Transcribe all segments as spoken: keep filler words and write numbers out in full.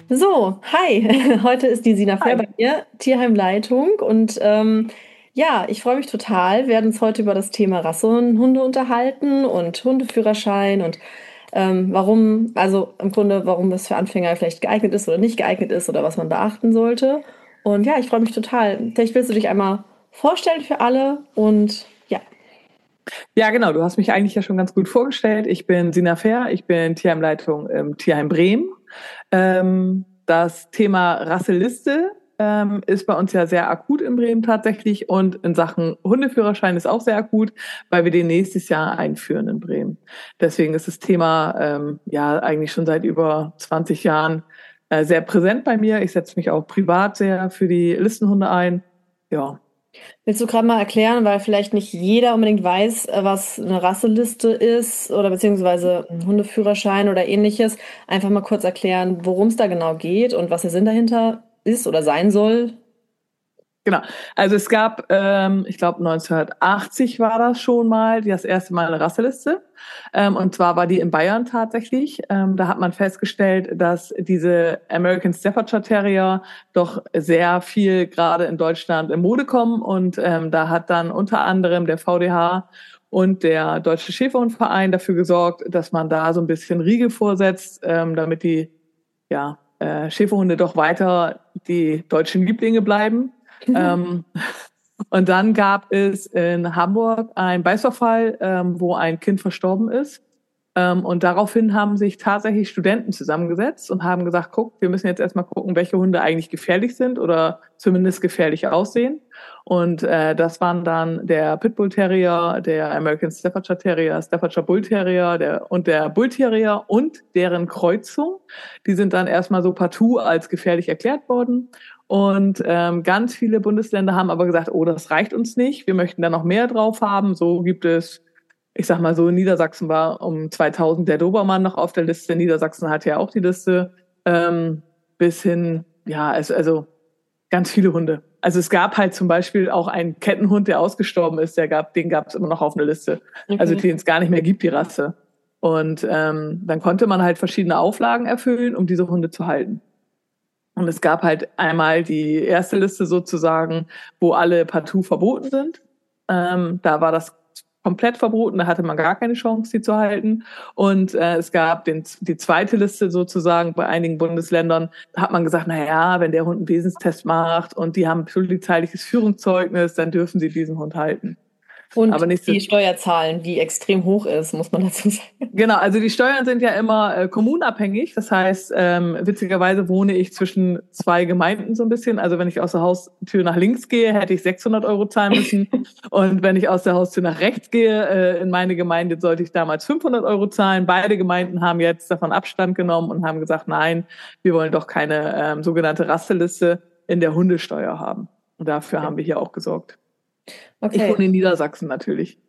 So, hi, heute ist die Sina Fair Hi. bei mir, Tierheimleitung und ähm, ja, ich freue mich total. Wir werden uns heute über das Thema Rassenhunde unterhalten und Hundeführerschein und ähm, warum, also im Grunde, warum es für Anfänger vielleicht geeignet ist oder nicht geeignet ist oder was man beachten sollte. Und ja, ich freue mich total. Vielleicht willst du dich einmal vorstellen für alle und ja. Ja, genau, du hast mich eigentlich ja schon ganz gut vorgestellt. Ich bin Sina Fair, ich bin Tierheimleitung im Tierheim Bremen. Ähm, das Thema Rasseliste ähm, ist bei uns ja sehr akut in Bremen tatsächlich und in Sachen Hundeführerschein ist auch sehr akut, weil wir den nächstes Jahr einführen in Bremen. Deswegen ist das Thema ähm, ja eigentlich schon seit über zwanzig Jahren äh, sehr präsent bei mir. Ich setze mich auch privat sehr für die Listenhunde ein. Ja. Willst du gerade mal erklären, weil vielleicht nicht jeder unbedingt weiß, äh, was eine Rasseliste ist oder beziehungsweise ein Hundeführerschein oder ähnliches, einfach mal kurz erklären, worum es da genau geht und was der Sinn dahinter ist oder sein soll? Genau. Also es gab, ähm, ich glaube neunzehnhundertachtzig war das schon mal, das erste Mal eine Rasseliste. Ähm, und zwar war die in Bayern tatsächlich. Ähm, da hat man festgestellt, dass diese American Staffordshire Terrier doch sehr viel gerade in Deutschland in Mode kommen. Und ähm, da hat dann unter anderem der V D H und der Deutsche Schäferhundverein dafür gesorgt, dass man da so ein bisschen Riegel vorsetzt, ähm, damit die ja, äh, Schäferhunde doch weiter die deutschen Lieblinge bleiben. Ähm, und dann gab es in Hamburg einen Beißverfall, ähm, wo ein Kind verstorben ist. Ähm, und daraufhin haben sich tatsächlich Studenten zusammengesetzt und haben gesagt, guck, wir müssen jetzt erstmal gucken, welche Hunde eigentlich gefährlich sind oder zumindest gefährlich aussehen. Und äh, das waren dann der Pitbull Terrier, der American Staffordshire Terrier, Staffordshire Bull Terrier der, und der Bull Terrier und deren Kreuzung. Die sind dann erstmal so partout als gefährlich erklärt worden. Und ähm, ganz viele Bundesländer haben aber gesagt, oh, das reicht uns nicht, wir möchten da noch mehr drauf haben. So gibt es, ich sag mal so, in Niedersachsen war um zweitausend der Dobermann noch auf der Liste. Niedersachsen hat ja auch die Liste. Ähm, bis hin, ja, also, also ganz viele Hunde. Also es gab halt zum Beispiel auch einen Kettenhund, der ausgestorben ist, der gab, den gab es immer noch auf einer Liste. Also Okay. den es gar nicht mehr gibt, die Rasse. Und ähm, dann konnte man halt verschiedene Auflagen erfüllen, um diese Hunde zu halten. Und es gab halt einmal die erste Liste sozusagen, wo alle partout verboten sind. Ähm, da war das komplett verboten, da hatte man gar keine Chance, sie zu halten. Und äh, es gab den, die zweite Liste sozusagen bei einigen Bundesländern. Da hat man gesagt, na ja, wenn der Hund einen Wesenstest macht und die haben polizeiliches Führungszeugnis, dann dürfen sie diesen Hund halten. Und Aber nicht, die Steuerzahlen, die extrem hoch ist, muss man dazu sagen. genau, also die Steuern sind ja immer äh, kommunabhängig. Das heißt, ähm, witzigerweise wohne ich zwischen zwei Gemeinden so ein bisschen. Also wenn ich aus der Haustür nach links gehe, hätte ich sechshundert Euro zahlen müssen. Und wenn ich aus der Haustür nach rechts gehe, äh, in meine Gemeinde, sollte ich damals fünfhundert Euro zahlen. Beide Gemeinden haben jetzt davon Abstand genommen und haben gesagt, nein, wir wollen doch keine ähm, sogenannte Rasseliste in der Hundesteuer haben. Und dafür haben wir hier auch gesorgt. Ich Okay. wohne in Niedersachsen natürlich,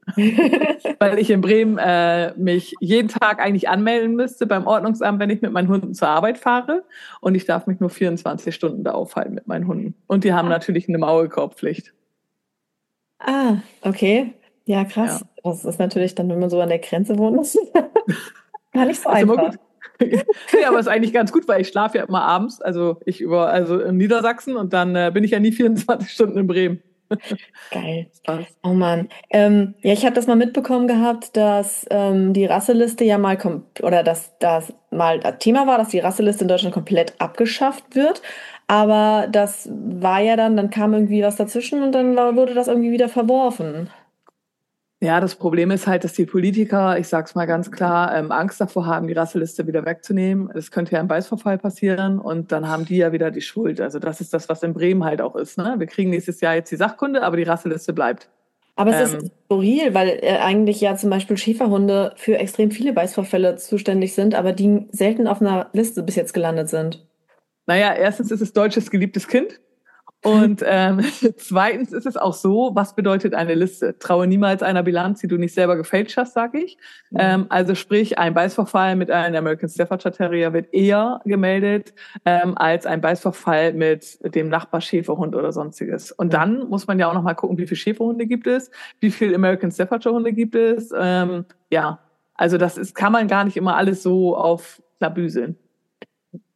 weil ich in Bremen äh, mich jeden Tag eigentlich anmelden müsste beim Ordnungsamt, wenn ich mit meinen Hunden zur Arbeit fahre. Und ich darf mich nur vierundzwanzig Stunden da aufhalten mit meinen Hunden. Und die haben natürlich eine Maulkorbpflicht. Ah, okay. Ja, Ja, krass. Das ist natürlich dann, wenn man so an der Grenze wohnt, das ist gar nicht so ist immer einfach. gut. Nee, aber ist eigentlich ganz gut, weil ich schlafe ja immer abends. Also ich über, also in Niedersachsen und dann äh, bin ich ja nie vierundzwanzig Stunden in Bremen. Geil. Passt. Oh Mann. Ähm, ja, ich habe das mal mitbekommen gehabt, dass ähm, die Rasseliste ja mal kom oder dass das mal das Thema war, dass die Rasseliste in Deutschland komplett abgeschafft wird. Aber das war ja dann, dann kam irgendwie was dazwischen und dann war- wurde das irgendwie wieder verworfen. Ja, das Problem ist halt, dass die Politiker, ich sag's mal ganz klar, ähm, Angst davor haben, die Rasseliste wieder wegzunehmen. Es könnte ja ein Beißverfall passieren und dann haben die ja wieder die Schuld. Also das ist das, was in Bremen halt auch ist. Ne? Wir kriegen nächstes Jahr jetzt die Sachkunde, aber die Rasseliste bleibt. Aber es ist Ähm, skurril, weil äh, eigentlich ja zum Beispiel Schäferhunde für extrem viele Beißvorfälle zuständig sind, aber die selten auf einer Liste bis jetzt gelandet sind. naja, erstens ist es deutsches geliebtes Kind. Und ähm, zweitens ist es auch so, was bedeutet eine Liste? Traue niemals einer Bilanz, die du nicht selber gefälscht hast, sage ich. Mhm. Ähm, also sprich, ein Beißvorfall mit einem American Staffordshire Terrier wird eher gemeldet ähm, als ein Beißvorfall mit dem Nachbarschäferhund oder sonstiges. Und dann muss man ja auch noch mal gucken, wie viele Schäferhunde gibt es, wie viele American Staffordshire Hunde gibt es. Ähm, ja, also das ist, kann man gar nicht immer alles so auf Klabüseln.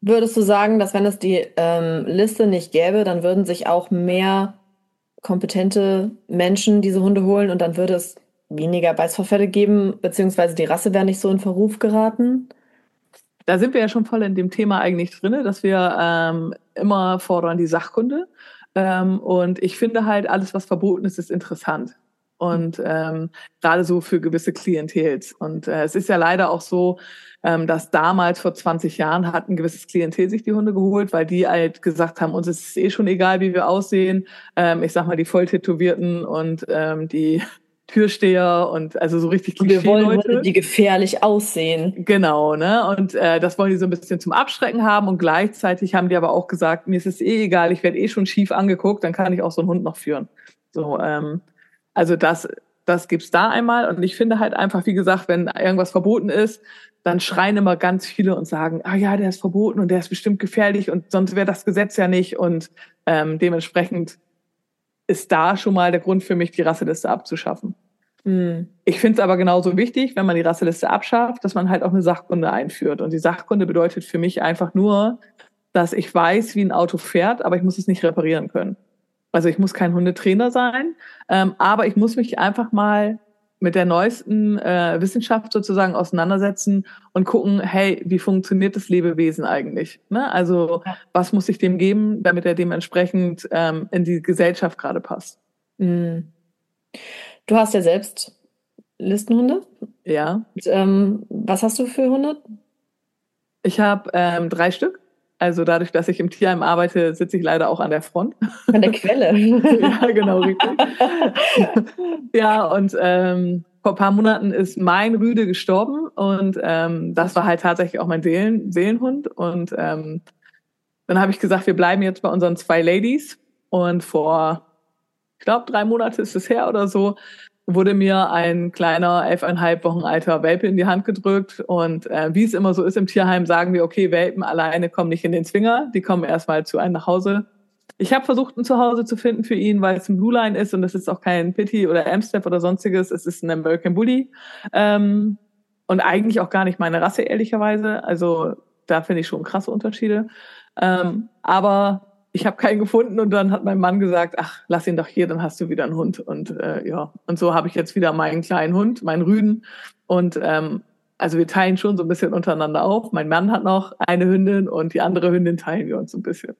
Würdest du sagen, dass wenn es die ähm, Liste nicht gäbe, dann würden sich auch mehr kompetente Menschen diese Hunde holen und dann würde es weniger Beißvorfälle geben, beziehungsweise die Rasse wäre nicht so in Verruf geraten? Da sind wir ja schon voll in dem Thema eigentlich drinne, dass wir ähm, immer fordern die Sachkunde. Ähm, und ich finde halt, alles, was verboten ist, ist interessant. Und ähm, gerade so für gewisse Klientels. Und äh, es ist ja leider auch so, ähm, dass damals vor zwanzig Jahren hat ein gewisses Klientel sich die Hunde geholt, weil die halt gesagt haben, uns ist es eh schon egal, wie wir aussehen. Ähm, ich sag mal, die Volltätowierten und ähm, die Türsteher und also so richtig Und wir wollen Hunde, Klischee-Leute. die gefährlich aussehen. Genau, ne? Und äh, das wollen die so ein bisschen zum Abschrecken haben und gleichzeitig haben die aber auch gesagt, mir ist es eh egal, ich werde eh schon schief angeguckt, dann kann ich auch so einen Hund noch führen. So, ähm, also das, das gibt's da einmal und ich finde halt einfach, wie gesagt, wenn irgendwas verboten ist, dann schreien immer ganz viele und sagen, ah ja, der ist verboten und der ist bestimmt gefährlich und sonst wäre das Gesetz ja nicht und ähm, dementsprechend ist da schon mal der Grund für mich, die Rasseliste abzuschaffen. Hm. Ich finde es aber genauso wichtig, wenn man die Rasseliste abschafft, dass man halt auch eine Sachkunde einführt. Und die Sachkunde bedeutet für mich einfach nur, dass ich weiß, wie ein Auto fährt, aber ich muss es nicht reparieren können. Also ich muss kein Hundetrainer sein, ähm, aber ich muss mich einfach mal mit der neuesten äh, Wissenschaft sozusagen auseinandersetzen und gucken, hey, wie funktioniert das Lebewesen eigentlich? Ne? Also was muss ich dem geben, damit er dementsprechend ähm, in die Gesellschaft gerade passt? Hm. Du hast ja selbst Listenhunde. Ja. Und, ähm, was hast du für Hunde? Ich habe ähm, drei Stück. Also dadurch, dass ich im Tierheim arbeite, sitze ich leider auch an der Front. An der Quelle. Ja, genau, richtig. Ja, und ähm, vor ein paar Monaten ist mein Rüde gestorben und ähm, das war halt tatsächlich auch mein Seelen Seelenhund. Und ähm, dann habe ich gesagt, wir bleiben jetzt bei unseren zwei Ladies. Und vor, ich glaube, drei Monate ist es her oder so, wurde mir ein kleiner elfeinhalb Wochen alter Welpe in die Hand gedrückt. Und äh, wie es immer so ist im Tierheim, sagen wir, okay, Welpen alleine kommen nicht in den Zwinger, die kommen erstmal zu einem nach Hause. Ich habe versucht, ein Zuhause zu finden für ihn, weil es ein Blue Line ist und das ist auch kein Pitty oder Amstaff oder sonstiges. Es ist ein American Bully. Ähm, und eigentlich auch gar nicht meine Rasse, ehrlicherweise. Also da finde ich schon krasse Unterschiede. Ähm, aber ich habe keinen gefunden und dann hat mein Mann gesagt, ach, lass ihn doch hier, dann hast du wieder einen Hund. Und äh, ja, und so habe ich jetzt wieder meinen kleinen Hund, meinen Rüden. Und ähm, also wir teilen schon so ein bisschen untereinander auf. Mein Mann hat noch eine Hündin und die andere Hündin teilen wir uns so ein bisschen.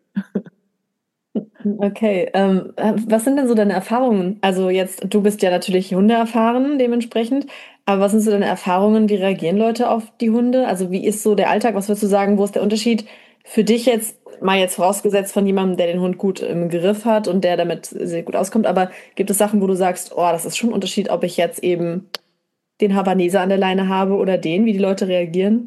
Okay, ähm, äh, was sind denn so deine Erfahrungen? Also jetzt, du bist ja natürlich Hunde erfahren dementsprechend, aber was sind so deine Erfahrungen? Wie reagieren Leute auf die Hunde? Also wie ist so der Alltag? Was würdest du sagen, wo ist der Unterschied für dich jetzt, mal jetzt vorausgesetzt von jemandem, der den Hund gut im Griff hat und der damit sehr gut auskommt, aber gibt es Sachen, wo du sagst, oh, das ist schon ein Unterschied, ob ich jetzt eben den Havaneser an der Leine habe oder den, wie die Leute reagieren?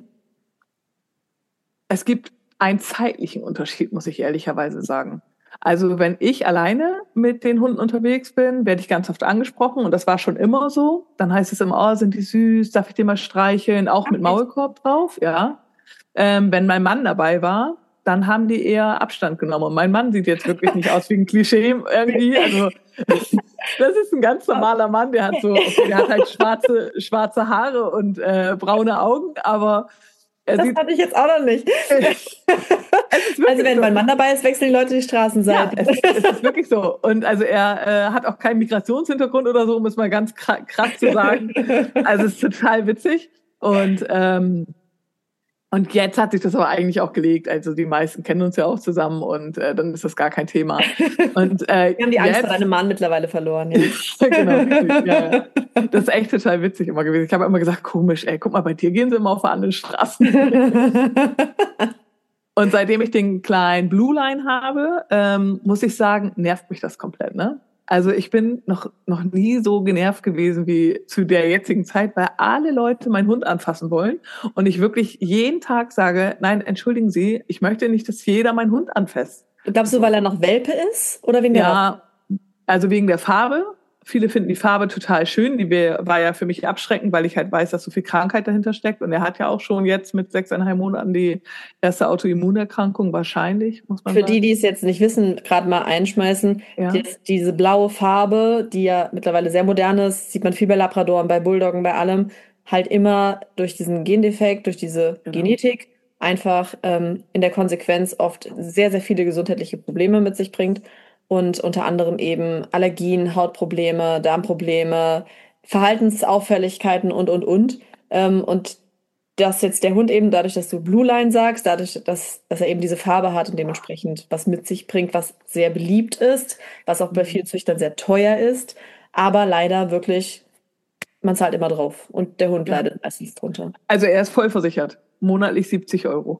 Es gibt einen zeitlichen Unterschied, muss ich ehrlicherweise sagen. Also wenn ich alleine mit den Hunden unterwegs bin, werde ich ganz oft angesprochen und das war schon immer so. Dann heißt es immer, oh, sind die süß, darf ich die mal streicheln, auch mit Maulkorb drauf, ja. Ähm, wenn mein Mann dabei war, dann haben die eher Abstand genommen. Und mein Mann sieht jetzt wirklich nicht aus wie ein Klischee irgendwie. Also das ist ein ganz normaler Mann, der hat so, okay, der hat halt schwarze, schwarze Haare und äh, braune Augen, aber er Das sieht. hatte ich jetzt auch noch nicht. Also wenn so. mein Mann dabei ist, wechseln die Leute die Straßenseite. Ja, es, es ist wirklich so. Und also er äh, hat auch keinen Migrationshintergrund oder so, um es mal ganz krass zu sagen. Also es ist total witzig. Und ähm, und jetzt hat sich das aber eigentlich auch gelegt. Also die meisten kennen uns ja auch zusammen und äh, dann ist das gar kein Thema. Und äh, Wir haben die Angst jetzt, vor deinem Mann mittlerweile verloren. Ja. genau, richtig, ja, ja. Das ist echt total witzig immer gewesen. Ich habe immer gesagt, komisch, ey, guck mal, bei dir gehen sie immer auf anderen Straßen. Und seitdem ich den kleinen Blue Line habe, ähm, muss ich sagen, nervt mich das komplett, ne? Also ich bin noch, noch nie so genervt gewesen wie zu der jetzigen Zeit, weil alle Leute meinen Hund anfassen wollen und ich wirklich jeden Tag sage, nein, entschuldigen Sie, ich möchte nicht, dass jeder meinen Hund anfasst. Glaubst du, weil er noch Welpe ist oder wegen der Rasse? Ja, also wegen der Farbe. Viele finden die Farbe total schön. Die war ja für mich abschreckend, weil ich halt weiß, dass so viel Krankheit dahinter steckt. Und er hat ja auch schon jetzt mit sechseinhalb Monaten die erste Autoimmunerkrankung wahrscheinlich, muss man Für sagen. die, die es jetzt nicht wissen, gerade mal einschmeißen, Ja. die, diese blaue Farbe, die ja mittlerweile sehr modern ist, sieht man viel bei Labradoren, bei Bulldoggen, bei allem, halt immer durch diesen Gendefekt, durch diese Genau. Genetik einfach ähm, in der Konsequenz oft sehr, sehr viele gesundheitliche Probleme mit sich bringt und unter anderem eben Allergien, Hautprobleme, Darmprobleme, Verhaltensauffälligkeiten und, und, und. Ähm, und dass jetzt der Hund eben dadurch, dass du Blue Line sagst, dadurch, dass, dass er eben diese Farbe hat und dementsprechend was mit sich bringt, was sehr beliebt ist, was auch bei vielen Züchtern sehr teuer ist, aber leider wirklich, man zahlt immer drauf und der Hund Ja. leidet meistens drunter. Also er ist voll versichert. Monatlich siebzig Euro.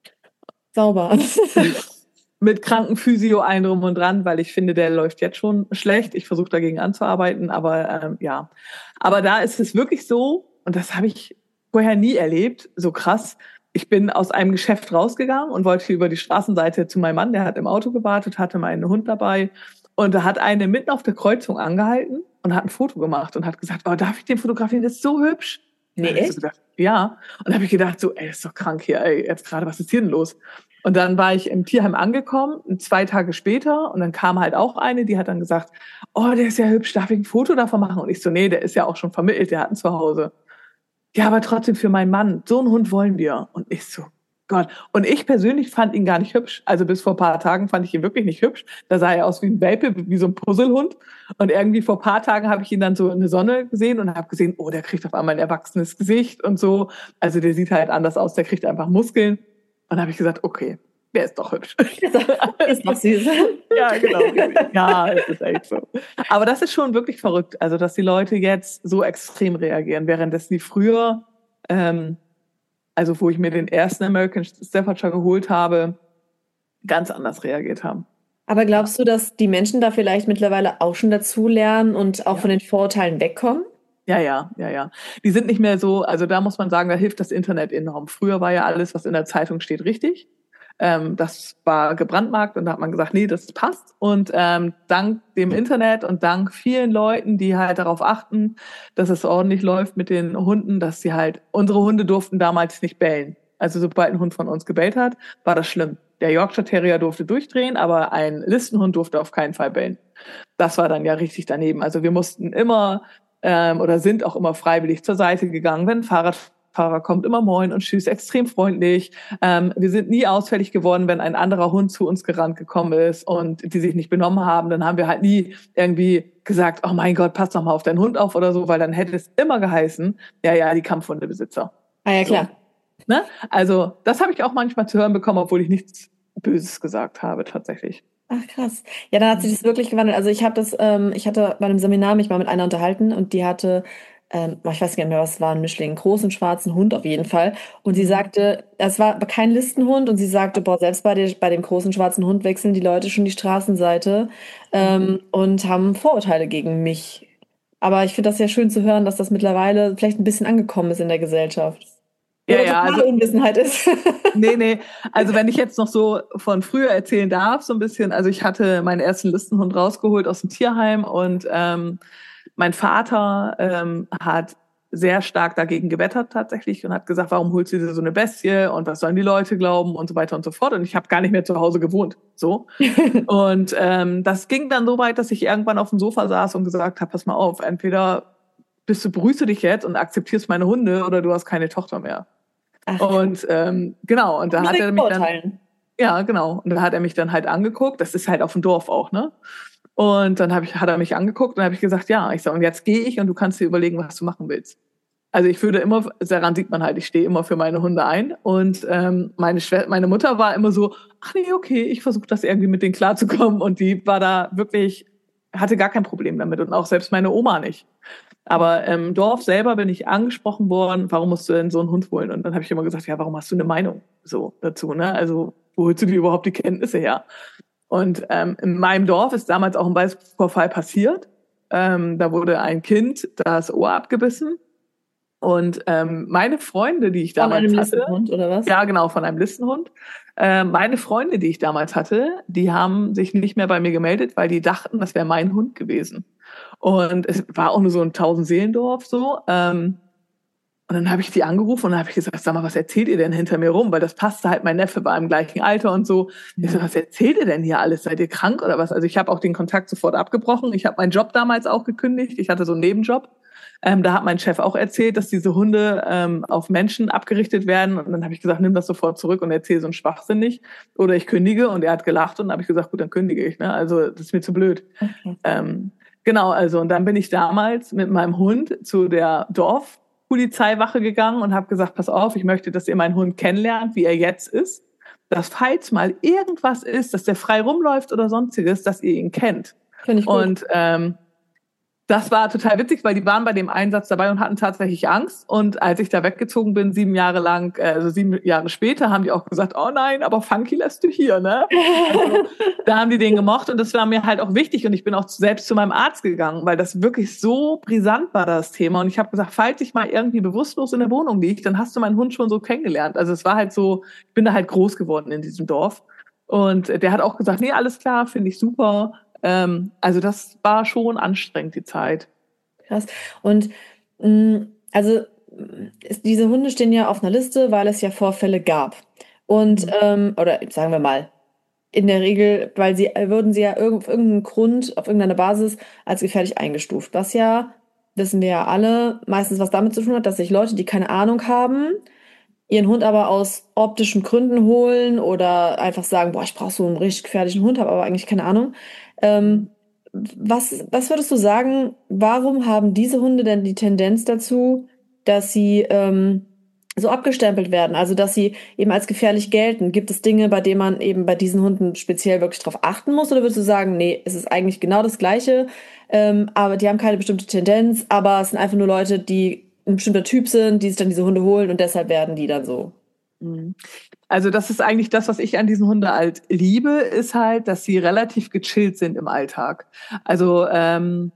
Sauber. Mit Krankenphysio ein drum und dran, weil ich finde, der läuft jetzt schon schlecht. Ich versuche dagegen anzuarbeiten, aber ähm, ja. Aber da ist es wirklich so, und das habe ich vorher nie erlebt, so krass. Ich bin aus einem Geschäft rausgegangen und wollte über die Straßenseite zu meinem Mann, der hat im Auto gewartet, hatte meinen Hund dabei. Und da hat eine mitten auf der Kreuzung angehalten und hat ein Foto gemacht und hat gesagt, oh, darf ich den fotografieren? Das ist so hübsch. Nee, Und ich so echt? gedacht, ja. Und da habe ich gedacht, so, ey, das ist doch krank hier, ey, jetzt gerade, was ist hier denn los? Und dann war ich im Tierheim angekommen, zwei Tage später, und dann kam halt auch eine, die hat dann gesagt, oh, der ist ja hübsch, darf ich ein Foto davon machen? Und ich so, nee, der ist ja auch schon vermittelt, der hat ein Zuhause. Ja, aber trotzdem für meinen Mann, so einen Hund wollen wir. Und ich so, Gott. Und ich persönlich fand ihn gar nicht hübsch. Also bis vor ein paar Tagen fand ich ihn wirklich nicht hübsch. Da sah er aus wie ein Welpe, wie so ein Puzzlehund. Und irgendwie vor ein paar Tagen habe ich ihn dann so in der Sonne gesehen und habe gesehen, oh, der kriegt auf einmal ein erwachsenes Gesicht und so. Also der sieht halt anders aus, der kriegt einfach Muskeln. Und da habe ich gesagt, okay, der ist doch hübsch. Ist doch süß. Ja, genau. Ja, es ist echt so. Aber das ist schon wirklich verrückt, also dass die Leute jetzt so extrem reagieren, während die früher, ähm, also wo ich mir den ersten American Staffordshire geholt habe, ganz anders reagiert haben. Aber glaubst du, dass die Menschen da vielleicht mittlerweile auch schon dazu lernen und auch Ja. von den Vorurteilen wegkommen? Ja, ja, ja, ja. Die sind nicht mehr so, also da muss man sagen, da hilft das Internet enorm. Früher war ja alles, was in der Zeitung steht, richtig. Ähm, das war gebrandmarkt und da hat man gesagt, nee, das passt. Und ähm, dank dem Internet und dank vielen Leuten, die halt darauf achten, dass es ordentlich läuft mit den Hunden, dass sie halt, unsere Hunde durften damals nicht bellen. Also sobald ein Hund von uns gebellt hat, war das schlimm. Der Yorkshire Terrier durfte durchdrehen, aber ein Listenhund durfte auf keinen Fall bellen. Das war dann ja richtig daneben. Also wir mussten immer ähm, oder sind auch immer freiwillig zur Seite gegangen, wenn ein Fahrradfahrer kommt, immer moin und tschüss, extrem freundlich. Ähm, wir sind nie ausfällig geworden, wenn ein anderer Hund zu uns gerannt gekommen ist und die sich nicht benommen haben. Dann haben wir halt nie irgendwie gesagt, oh mein Gott, pass doch mal auf deinen Hund auf oder so, weil dann hätte es immer geheißen, ja, ja, die Kampfhundebesitzer. Ah ja, klar. So. Ne? Also das habe ich auch manchmal zu hören bekommen, obwohl ich nichts Böses gesagt habe tatsächlich. Ach krass. Ja, dann hat sich das wirklich gewandelt. Also ich habe das, ähm, ich hatte bei einem Seminar mich mal mit einer unterhalten und die hatte, ähm, ich weiß gar nicht mehr, was es war, ein Mischling, einen großen schwarzen Hund auf jeden Fall. Und sie sagte, es war aber kein Listenhund und sie sagte, boah, selbst bei, der, bei dem großen schwarzen Hund wechseln die Leute schon die Straßenseite ähm, und haben Vorurteile gegen mich. Aber ich finde das sehr schön zu hören, dass das mittlerweile vielleicht ein bisschen angekommen ist in der Gesellschaft. Ja, Oder ja, totale also Unwissenheit ist. nee, nee. Also wenn ich jetzt noch so von früher erzählen darf, so ein bisschen, also ich hatte meinen ersten Listenhund rausgeholt aus dem Tierheim und ähm, mein Vater ähm, hat sehr stark dagegen gewettert tatsächlich und hat gesagt, warum holst du dir so eine Bestie und was sollen die Leute glauben und so weiter und so fort. Und ich habe gar nicht mehr zu Hause gewohnt. So. Und ähm, das ging dann so weit, dass ich irgendwann auf dem Sofa saß und gesagt habe, pass mal auf, entweder bist du, beruhigst du dich jetzt und akzeptierst meine Hunde oder du hast keine Tochter mehr. Ach, Und ähm, genau, und da hat er mich dann, Vorurteilen. ja, genau, und da hat er mich dann halt angeguckt. Das ist halt auf dem Dorf auch, ne? Und dann hab ich, hat er mich angeguckt und habe ich gesagt, ja, ich sag, und jetzt gehe ich und du kannst dir überlegen, was du machen willst. Also ich würde immer, daran sieht man halt, ich stehe immer für meine Hunde ein. Und ähm, meine Schwester, meine Mutter war immer so, ach nee, okay, ich versuche das irgendwie mit denen klarzukommen. Und die war da wirklich, hatte gar kein Problem damit und auch selbst meine Oma nicht. Aber im Dorf selber bin ich angesprochen worden, warum musst du denn so einen Hund holen? Und dann habe ich immer gesagt, ja, warum hast du eine Meinung so dazu? Ne? Also wo holst du dir überhaupt die Kenntnisse her? Und ähm, in meinem Dorf ist damals auch ein Beißvorfall passiert. Ähm, da wurde ein Kind das Ohr abgebissen. Und ähm, meine Freunde, die ich Von damals einem hatte, Listenhund, oder was? ja genau, von einem Listenhund. Äh, meine Freunde, die ich damals hatte, die haben sich nicht mehr bei mir gemeldet, weil die dachten, das wäre mein Hund gewesen. Und es war auch nur so ein Tausend-Seelendorf so. Ähm, und dann habe ich die angerufen und dann habe ich gesagt, sag mal, was erzählt ihr denn hinter mir rum? Weil das passte halt, mein Neffe war im gleichen Alter und so. Ich so, was erzählt ihr denn hier alles? Seid ihr krank oder was? Also ich habe auch den Kontakt sofort abgebrochen. Ich habe meinen Job damals auch gekündigt. Ich hatte so einen Nebenjob. Ähm, da hat mein Chef auch erzählt, dass diese Hunde ähm, auf Menschen abgerichtet werden. Und dann habe ich gesagt, nimm das sofort zurück und erzähl so einen Schwachsinn nicht. Oder ich kündige. Und er hat gelacht und dann habe ich gesagt, gut, dann kündige ich. Ne? Also das ist mir zu blöd. Okay. Ähm, genau, also und dann bin ich damals mit meinem Hund zu der Dorfpolizeiwache gegangen und habe gesagt, pass auf, ich möchte, dass ihr meinen Hund kennenlernt, wie er jetzt ist. Dass falls mal irgendwas ist, dass der frei rumläuft oder sonstiges, dass ihr ihn kennt. Finde ich gut. Und ähm, das war total witzig, weil die waren bei dem Einsatz dabei und hatten tatsächlich Angst. Und als ich da weggezogen bin, sieben Jahre lang, also sieben Jahre später, haben die auch gesagt, oh nein, aber Funky lässt du hier, ne? Also, da haben die den gemocht und das war mir halt auch wichtig. Und ich bin auch selbst zu meinem Arzt gegangen, weil das wirklich so brisant war, das Thema. Und ich habe gesagt, falls ich mal irgendwie bewusstlos in der Wohnung liege, dann hast du meinen Hund schon so kennengelernt. Also es war halt so, ich bin da halt groß geworden in diesem Dorf. Und der hat auch gesagt, nee, alles klar, finde ich super. Ähm, also das war schon anstrengend, die Zeit. Krass. Und mh, also ist, diese Hunde stehen ja auf einer Liste, weil es ja Vorfälle gab. Und, Mhm. ähm, oder sagen wir mal, in der Regel, weil sie würden sie ja irgend, auf irgendeinen Grund, auf irgendeiner Basis als gefährlich eingestuft. Was ja, wissen wir ja alle, meistens was damit zu tun hat, dass sich Leute, die keine Ahnung haben, ihren Hund aber aus optischen Gründen holen oder einfach sagen, boah, ich brauche so einen richtig gefährlichen Hund, habe aber eigentlich keine Ahnung. Ähm, was, was würdest du sagen, warum haben diese Hunde denn die Tendenz dazu, dass sie ähm, so abgestempelt werden, also dass sie eben als gefährlich gelten? Gibt es Dinge, bei denen man eben bei diesen Hunden speziell wirklich drauf achten muss? Oder würdest du sagen, nee, es ist eigentlich genau das Gleiche, ähm, aber die haben keine bestimmte Tendenz, aber es sind einfach nur Leute, die ein bestimmter Typ sind, die sich dann diese Hunde holen und deshalb werden die dann so? Mhm. Also das ist eigentlich das, was ich an diesen Hunden halt liebe, ist halt, dass sie relativ gechillt sind im Alltag. Also ähm,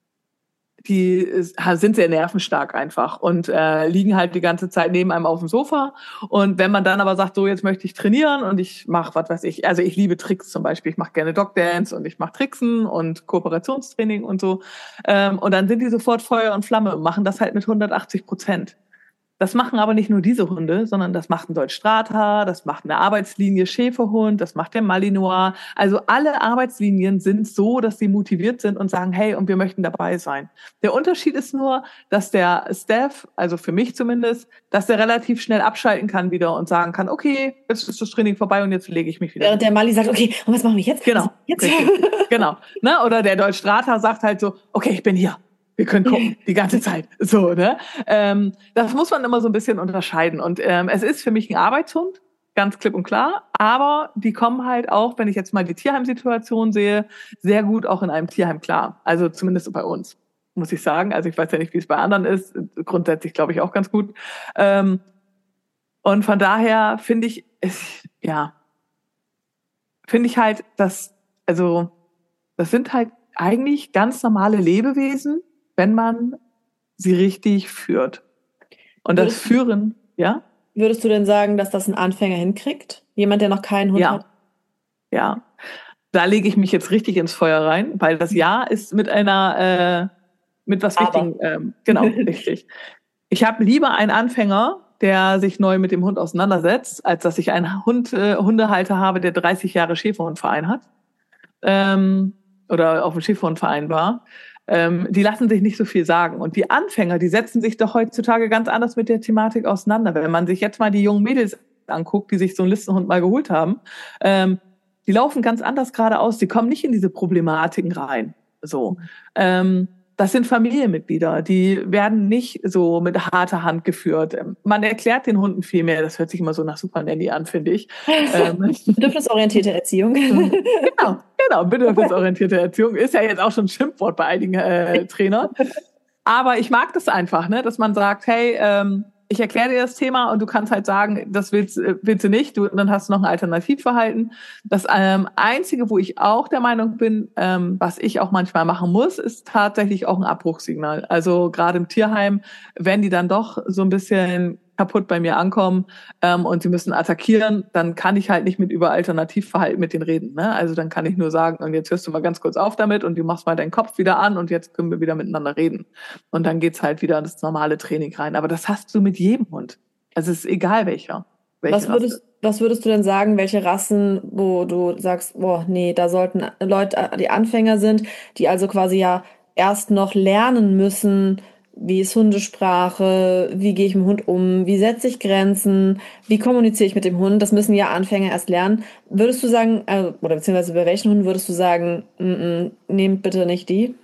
die ist- sind sehr nervenstark einfach und äh, liegen halt die ganze Zeit neben einem auf dem Sofa. Und wenn man dann aber sagt, so jetzt möchte ich trainieren und ich mache, was weiß ich, also ich liebe Tricks zum Beispiel, ich mache gerne Dogdance und ich mache Tricksen und Kooperationstraining und so. Ähm, und dann sind die sofort Feuer und Flamme und machen das halt mit hundertachtzig Prozent. Das machen aber nicht nur diese Hunde, sondern das macht ein Deutsch Strata, das macht eine Arbeitslinie Schäferhund, das macht der Malinois. Also alle Arbeitslinien sind so, dass sie motiviert sind und sagen, hey, und wir möchten dabei sein. Der Unterschied ist nur, dass der Staff, also für mich zumindest, dass der relativ schnell abschalten kann wieder und sagen kann, okay, jetzt ist das Training vorbei und jetzt lege ich mich wieder Während hin. der Mali sagt, okay, und was machen wir jetzt? Genau, Was machen wir richtig, jetzt? genau. Ne? Oder der Deutsch Strata sagt halt so, okay, ich bin hier. Wir können gucken, die ganze Zeit. So, ne? Ähm, das muss man immer so ein bisschen unterscheiden. Und ähm, es ist für mich ein Arbeitshund, ganz klipp und klar. Aber die kommen halt auch, wenn ich jetzt mal die Tierheimsituation sehe, sehr gut auch in einem Tierheim klar. Also zumindest bei uns, muss ich sagen. Also ich weiß ja nicht, wie es bei anderen ist. Grundsätzlich glaube ich auch ganz gut. Ähm, und von daher finde ich, es, ja, finde ich halt, dass, also das sind halt eigentlich ganz normale Lebewesen, wenn man sie richtig führt. Und das Würdest, Führen, ja? würdest du denn sagen, dass das ein Anfänger hinkriegt? Jemand, der noch keinen Hund Ja, hat? ja. Da lege ich mich jetzt richtig ins Feuer rein, weil das Ja ist mit einer, äh, mit was Aber. Wichtigem, ähm, genau, richtig. Ich habe lieber einen Anfänger, der sich neu mit dem Hund auseinandersetzt, als dass ich einen Hund, äh, Hundehalter habe, der dreißig Jahre Schäferhundverein hat. Ähm, oder auf dem Schäferhundverein war. Ähm, die lassen sich nicht so viel sagen. Und die Anfänger, die setzen sich doch heutzutage ganz anders mit der Thematik auseinander. Wenn man sich jetzt mal die jungen Mädels anguckt, die sich so einen Listenhund mal geholt haben, ähm, die laufen ganz anders geradeaus. Die kommen nicht in diese Problematiken rein. So. Ähm, das sind Familienmitglieder, die werden nicht so mit harter Hand geführt. Man erklärt den Hunden viel mehr. Das hört sich immer so nach Super Nanny an, finde ich. Ähm, Bedürfnisorientierte Erziehung. Genau, genau. Bedürfnisorientierte Erziehung ist ja jetzt auch schon ein Schimpfwort bei einigen äh, Trainern. Aber ich mag das einfach, ne, dass man sagt, hey, ähm, ich erkläre dir das Thema und du kannst halt sagen, das willst, willst du nicht, du, dann hast du noch ein Alternativverhalten. Das ähm, Einzige, wo ich auch der Meinung bin, ähm, was ich auch manchmal machen muss, ist tatsächlich auch ein Abbruchssignal. Also gerade im Tierheim, wenn die dann doch so ein bisschen kaputt bei mir ankommen ähm, und sie müssen attackieren, dann kann ich halt nicht mit über Alternativverhalten mit denen reden. Ne? Also dann kann ich nur sagen, und jetzt hörst du mal ganz kurz auf damit und du machst mal deinen Kopf wieder an und jetzt können wir wieder miteinander reden. Und dann geht's halt wieder ins normale Training rein. Aber das hast du mit jedem Hund. Also es ist egal welcher. Welche Was würdest, Rasse. was würdest du denn sagen, welche Rassen, wo du sagst, boah, nee, da sollten Leute, die Anfänger sind, die also quasi ja erst noch lernen müssen, wie ist Hundesprache, wie gehe ich mit dem Hund um, wie setze ich Grenzen, wie kommuniziere ich mit dem Hund, das müssen ja Anfänger erst lernen. Würdest du sagen, äh, oder beziehungsweise bei welchen Hunden würdest du sagen, mm, mm, nehmt bitte nicht die?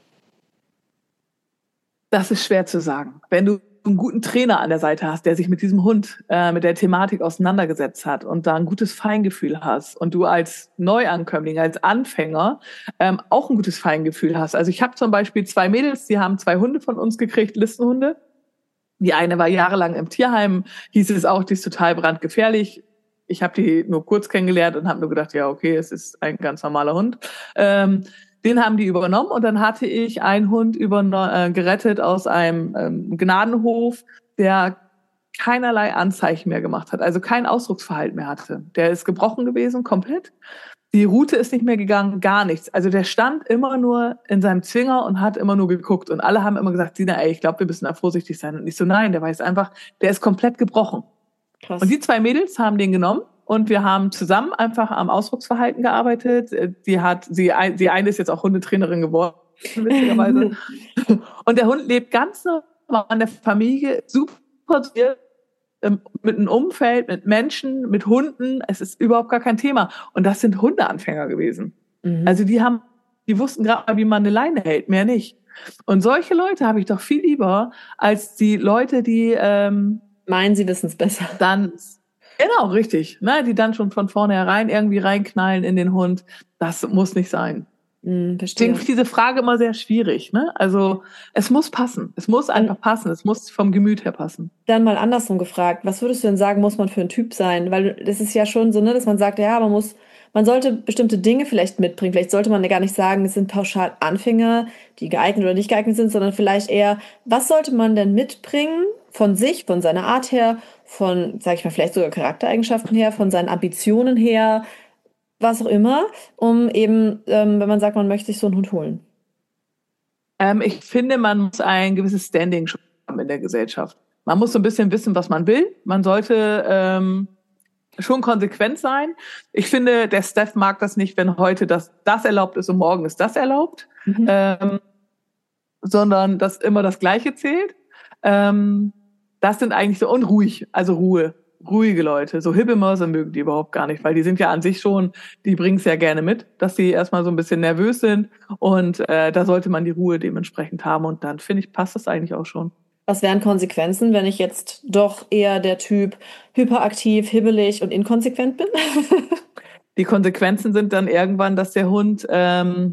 Das ist schwer zu sagen. Wenn du einen guten Trainer an der Seite hast, der sich mit diesem Hund, äh, mit der Thematik auseinandergesetzt hat und da ein gutes Feingefühl hast und du als Neuankömmling, als Anfänger ähm, auch ein gutes Feingefühl hast. Also ich habe zum Beispiel zwei Mädels, die haben zwei Hunde von uns gekriegt, Listenhunde. Die eine war jahrelang im Tierheim, hieß es auch, die ist total brandgefährlich. Ich habe die nur kurz kennengelernt und habe nur gedacht, ja okay, es ist ein ganz normaler Hund. Ähm, Den haben die übernommen und dann hatte ich einen Hund über, äh, gerettet aus einem ähm, Gnadenhof, der keinerlei Anzeichen mehr gemacht hat, also kein Ausdrucksverhalten mehr hatte. Der ist gebrochen gewesen, komplett. Die Route ist nicht mehr gegangen, gar nichts. Also der stand immer nur in seinem Zwinger und hat immer nur geguckt. Und alle haben immer gesagt, Sina, ey, ich glaube, wir müssen da vorsichtig sein. Und ich so, nein, der weiß einfach, der ist komplett gebrochen. Krass. Und die zwei Mädels haben den genommen und wir haben zusammen einfach am Ausdrucksverhalten gearbeitet. Die hat, sie, die eine ist jetzt auch Hundetrainerin geworden, witzigerweise. Und der Hund lebt ganz normal in der Familie, super mit einem Umfeld, mit Menschen, mit Hunden. Es ist überhaupt gar kein Thema. Und das sind Hundeanfänger gewesen. Mhm. Also die haben, die wussten gerade mal, wie man eine Leine hält, mehr nicht. Und solche Leute habe ich doch viel lieber als die Leute, die ähm, meinen, sie wissen es besser. Dann genau, richtig, ne, die dann schon von vornherein irgendwie reinknallen in den Hund. Das muss nicht sein. Hm, Deswegen finde ich diese Frage immer sehr schwierig. Ne? Also es muss passen. Es muss einfach dann, passen. Es muss vom Gemüt her passen. Dann mal andersrum gefragt. Was würdest du denn sagen, muss man für ein Typ sein? Weil das ist ja schon so, ne, dass man sagt, ja, man muss, man sollte bestimmte Dinge vielleicht mitbringen. Vielleicht sollte man ja gar nicht sagen, es sind pauschal Anfänger, die geeignet oder nicht geeignet sind, sondern vielleicht eher, was sollte man denn mitbringen von sich, von seiner Art her, von, sag ich mal, vielleicht sogar Charaktereigenschaften her, von seinen Ambitionen her, was auch immer, um eben, ähm, wenn man sagt, man möchte sich so einen Hund holen? Ähm, ich finde, man muss ein gewisses Standing haben in der Gesellschaft. Man muss so ein bisschen wissen, was man will. Man sollte ähm, schon konsequent sein. Ich finde, der Steph mag das nicht, wenn heute das, das erlaubt ist und morgen ist das erlaubt, mhm. ähm, sondern dass immer das Gleiche zählt. Ähm, das sind eigentlich so unruhig, also Ruhe. Ruhige Leute, so Hippemörser mögen die überhaupt gar nicht, weil die sind ja an sich schon, die bringen es ja gerne mit, dass sie erstmal so ein bisschen nervös sind und äh, da sollte man die Ruhe dementsprechend haben und dann, finde ich, passt das eigentlich auch schon. Was wären Konsequenzen, wenn ich jetzt doch eher der Typ hyperaktiv, hibbelig und inkonsequent bin? Die Konsequenzen sind dann irgendwann, dass der Hund ähm,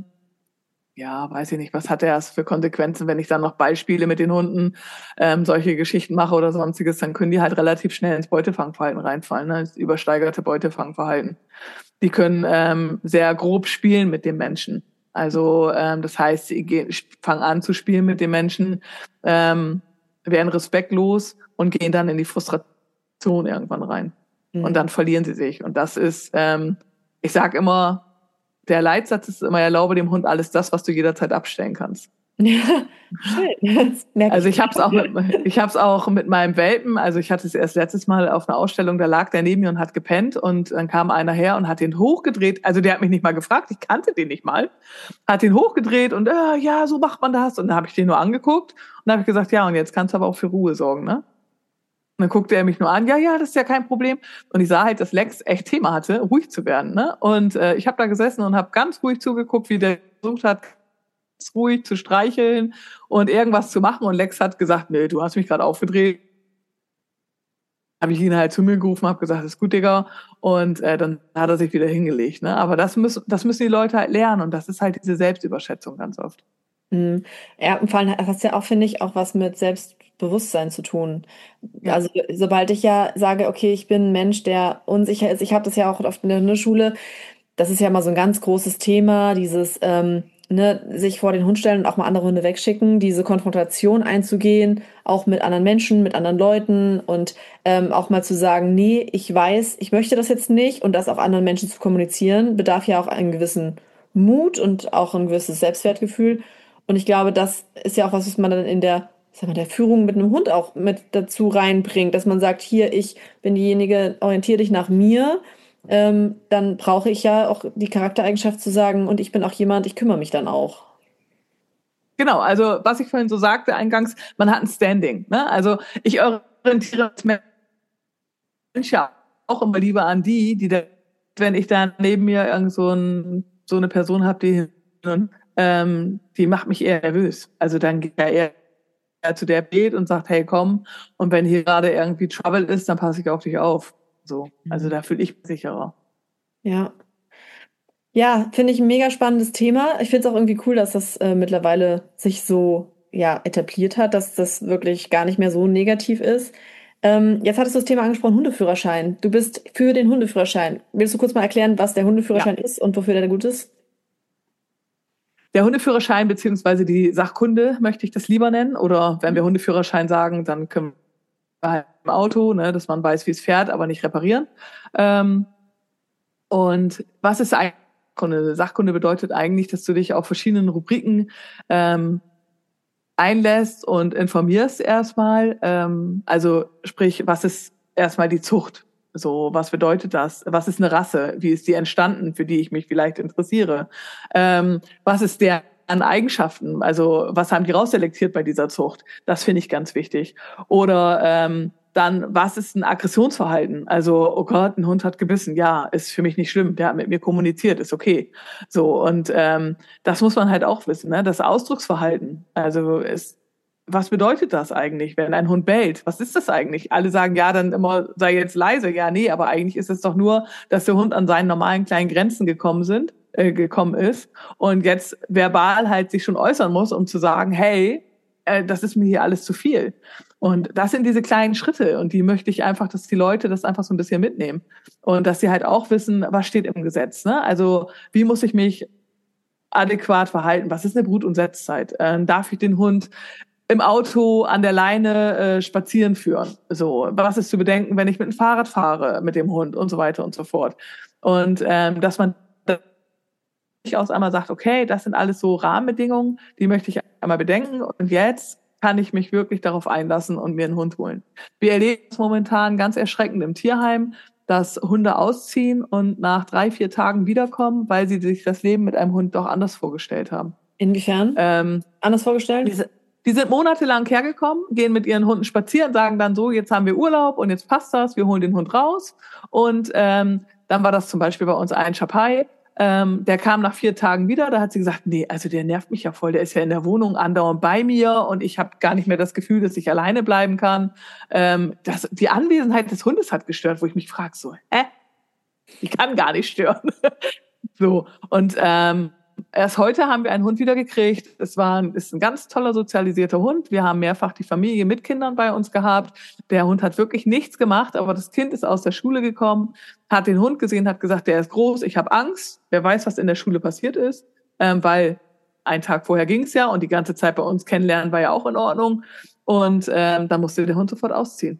ja, weiß ich nicht, was hat er für Konsequenzen, wenn ich dann noch Beispiele mit den Hunden ähm, solche Geschichten mache oder sonstiges, dann können die halt relativ schnell ins Beutefangverhalten reinfallen, ne? Das übersteigerte Beutefangverhalten. Die können ähm, sehr grob spielen mit dem Menschen. Also ähm, das heißt, sie gehen, fangen an zu spielen mit dem Menschen, ähm, werden respektlos und gehen dann in die Frustration irgendwann rein. Mhm. Und dann verlieren sie sich. Und das ist, ähm, ich sag immer, der Leitsatz ist immer, erlaube dem Hund alles das, was du jederzeit abstellen kannst. Ja, schön. Also ich habe es auch, mit, ich habe es auch mit meinem Welpen. Also ich hatte es erst letztes Mal auf einer Ausstellung, da lag der neben mir und hat gepennt und dann kam einer her und hat den hochgedreht. Also der hat mich nicht mal gefragt, ich kannte den nicht mal. Hat den hochgedreht und äh, ja, so macht man das. Und dann habe ich den nur angeguckt und habe ich gesagt, ja, und jetzt kannst du aber auch für Ruhe sorgen, ne? Und dann guckte er mich nur an, ja, ja, das ist ja kein Problem. Und ich sah halt, dass Lex echt Thema hatte, ruhig zu werden, ne? Und äh, ich habe da gesessen und habe ganz ruhig zugeguckt, wie der versucht hat, ruhig zu streicheln und irgendwas zu machen. Und Lex hat gesagt, nee, du hast mich gerade aufgedreht. Habe ich ihn halt zu mir gerufen, habe gesagt, ist gut, Digga. Und äh, dann hat er sich wieder hingelegt, ne? Aber das müssen, das müssen die Leute halt lernen. Und das ist halt diese Selbstüberschätzung ganz oft. Mhm. Ja, im Fall hat das ja auch, finde ich, auch was mit Selbstbewusstsein zu tun. Ja. Also sobald ich ja sage, okay, ich bin ein Mensch, der unsicher ist, ich habe das ja auch oft in der Hundeschule, das ist ja mal so ein ganz großes Thema, dieses ähm, ne, sich vor den Hund stellen und auch mal andere Hunde wegschicken, diese Konfrontation einzugehen, auch mit anderen Menschen, mit anderen Leuten und ähm, auch mal zu sagen, nee, ich weiß, ich möchte das jetzt nicht und das auch anderen Menschen zu kommunizieren, bedarf ja auch einen gewissen Mut und auch ein gewisses Selbstwertgefühl. Und ich glaube, das ist ja auch was, was man dann in der, sag mal, der Führung mit einem Hund auch mit dazu reinbringt, dass man sagt, hier, ich bin diejenige, orientiere dich nach mir. Ähm, dann brauche ich ja auch die Charaktereigenschaft zu sagen, und ich bin auch jemand, ich kümmere mich dann auch. Genau, also was ich vorhin so sagte eingangs, man hat ein Standing. Ne? Also ich orientiere als Mensch ja auch immer lieber an die, die da, wenn ich da neben mir irgend so, ein, so eine Person habe, die, ähm, die macht mich eher nervös. Also dann geht er eher zu der geht und sagt, hey, komm, und wenn hier gerade irgendwie Trouble ist, dann passe ich auf dich auf. So, also da fühle ich mich sicherer. Ja. Ja, finde ich ein mega spannendes Thema. Ich finde es auch irgendwie cool, dass das äh, mittlerweile sich so ja, etabliert hat, dass das wirklich gar nicht mehr so negativ ist. Ähm, jetzt hattest du das Thema angesprochen, Hundeführerschein. Du bist für den Hundeführerschein. Willst du kurz mal erklären, was der Hundeführerschein Ja. ist und wofür der gut ist? Der Hundeführerschein beziehungsweise die Sachkunde möchte ich das lieber nennen. Oder wenn wir Hundeführerschein sagen, dann können wir halt im Auto, ne, dass man weiß, wie es fährt, aber nicht reparieren. Ähm, und was ist eigentlich Sachkunde? Sachkunde bedeutet eigentlich, dass du dich auf verschiedenen Rubriken ähm, einlässt und informierst erstmal. Ähm, also sprich, was ist erstmal die Zucht? So, was bedeutet das? Was ist eine Rasse? Wie ist die entstanden, für die ich mich vielleicht interessiere? Ähm, was ist der an Eigenschaften? Also was haben die rausselektiert bei dieser Zucht? Das finde ich ganz wichtig. Oder ähm, dann, was ist ein Aggressionsverhalten? Also, oh Gott, ein Hund hat gebissen. Ja, ist für mich nicht schlimm. Der hat mit mir kommuniziert, ist okay. So, und ähm, das muss man halt auch wissen, ne? Das Ausdrucksverhalten. Also ist was bedeutet das eigentlich, wenn ein Hund bellt? Was ist das eigentlich? Alle sagen, ja, dann immer sei jetzt leise. Ja, nee, aber eigentlich ist es doch nur, dass der Hund an seinen normalen kleinen Grenzen gekommen sind, äh, gekommen ist und jetzt verbal halt sich schon äußern muss, um zu sagen, hey, äh, das ist mir hier alles zu viel. Und das sind diese kleinen Schritte und die möchte ich einfach, dass die Leute das einfach so ein bisschen mitnehmen und dass sie halt auch wissen, was steht im Gesetz. Ne? Also wie muss ich mich adäquat verhalten? Was ist eine Brut- und Setzzeit? Ähm, darf ich den Hund im Auto an der Leine äh, spazieren führen? So, was ist zu bedenken, wenn ich mit dem Fahrrad fahre mit dem Hund und so weiter und so fort. Und ähm, dass man durchaus einmal sagt, okay, das sind alles so Rahmenbedingungen, die möchte ich einmal bedenken und jetzt kann ich mich wirklich darauf einlassen und mir einen Hund holen. Wir erleben es momentan ganz erschreckend im Tierheim, dass Hunde ausziehen und nach drei, vier Tagen wiederkommen, weil sie sich das Leben mit einem Hund doch anders vorgestellt haben. Inwiefern? Ähm, anders vorgestellt? Diese, die sind monatelang hergekommen, gehen mit ihren Hunden spazieren, sagen dann so, jetzt haben wir Urlaub und jetzt passt das, wir holen den Hund raus. Und ähm, dann war das zum Beispiel bei uns ein Schapai, ähm, der kam nach vier Tagen wieder, da hat sie gesagt, nee, also der nervt mich ja voll, der ist ja in der Wohnung andauernd bei mir und ich habe gar nicht mehr das Gefühl, dass ich alleine bleiben kann. Ähm, das, die Anwesenheit des Hundes hat gestört, wo ich mich frage, so, hä? Die kann gar nicht stören. So, und ähm, erst heute haben wir einen Hund wiedergekriegt. Es war ein, ist ein ganz toller sozialisierter Hund. Wir haben mehrfach die Familie mit Kindern bei uns gehabt. Der Hund hat wirklich nichts gemacht, aber das Kind ist aus der Schule gekommen, hat den Hund gesehen, hat gesagt, der ist groß, ich habe Angst. Wer weiß, was in der Schule passiert ist, ähm, weil einen Tag vorher ging es ja und die ganze Zeit bei uns kennenlernen war ja auch in Ordnung. Und ähm, dann musste der Hund sofort ausziehen.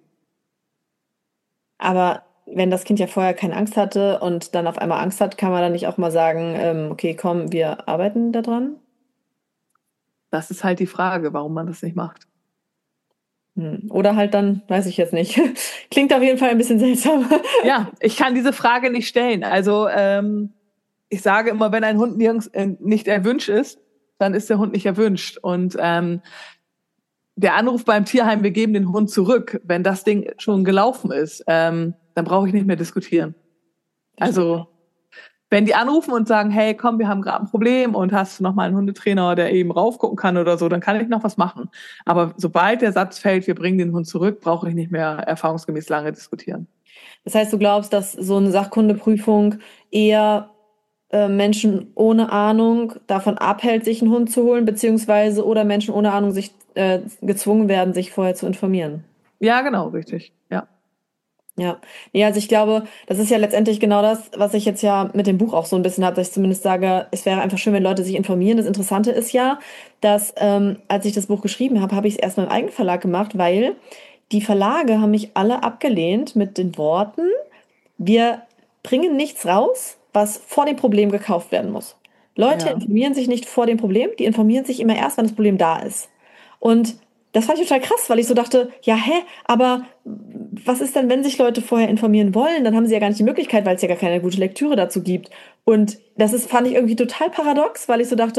Aber wenn das Kind ja vorher keine Angst hatte und dann auf einmal Angst hat, kann man dann nicht auch mal sagen, ähm, okay, komm, wir arbeiten daran? Das ist halt die Frage, warum man das nicht macht. Hm. Oder halt dann, weiß ich jetzt nicht. Klingt auf jeden Fall ein bisschen seltsam. Ja, ich kann diese Frage nicht stellen. Also ähm, ich sage immer, wenn ein Hund nirgends äh, nicht erwünscht ist, dann ist der Hund nicht erwünscht. Und ähm, der Anruf beim Tierheim, wir geben den Hund zurück, wenn das Ding schon gelaufen ist, ähm, dann brauche ich nicht mehr diskutieren. Also wenn die anrufen und sagen, hey, komm, wir haben gerade ein Problem und hast du noch mal einen Hundetrainer, der eben raufgucken kann oder so, dann kann ich noch was machen. Aber sobald der Satz fällt, wir bringen den Hund zurück, brauche ich nicht mehr erfahrungsgemäß lange diskutieren. Das heißt, du glaubst, dass so eine Sachkundeprüfung eher äh, Menschen ohne Ahnung davon abhält, sich einen Hund zu holen, beziehungsweise oder Menschen ohne Ahnung sich äh, gezwungen werden, sich vorher zu informieren? Ja, genau, richtig. Ja. Ja, ja, also ich glaube, das ist ja letztendlich genau das, was ich jetzt ja mit dem Buch auch so ein bisschen habe, dass ich zumindest sage, es wäre einfach schön, wenn Leute sich informieren. Das Interessante ist ja, dass ähm, als ich das Buch geschrieben habe, habe ich es erst mal im Eigenverlag gemacht, weil die Verlage haben mich alle abgelehnt mit den Worten, wir bringen nichts raus, was vor dem Problem gekauft werden muss. Leute Ja. informieren sich nicht vor dem Problem, die informieren sich immer erst, wenn das Problem da ist. Und das fand ich total krass, weil ich so dachte, ja, hä, aber was ist denn, wenn sich Leute vorher informieren wollen? Dann haben sie ja gar nicht die Möglichkeit, weil es ja gar keine gute Lektüre dazu gibt. Und das ist, fand ich irgendwie total paradox, weil ich so dachte,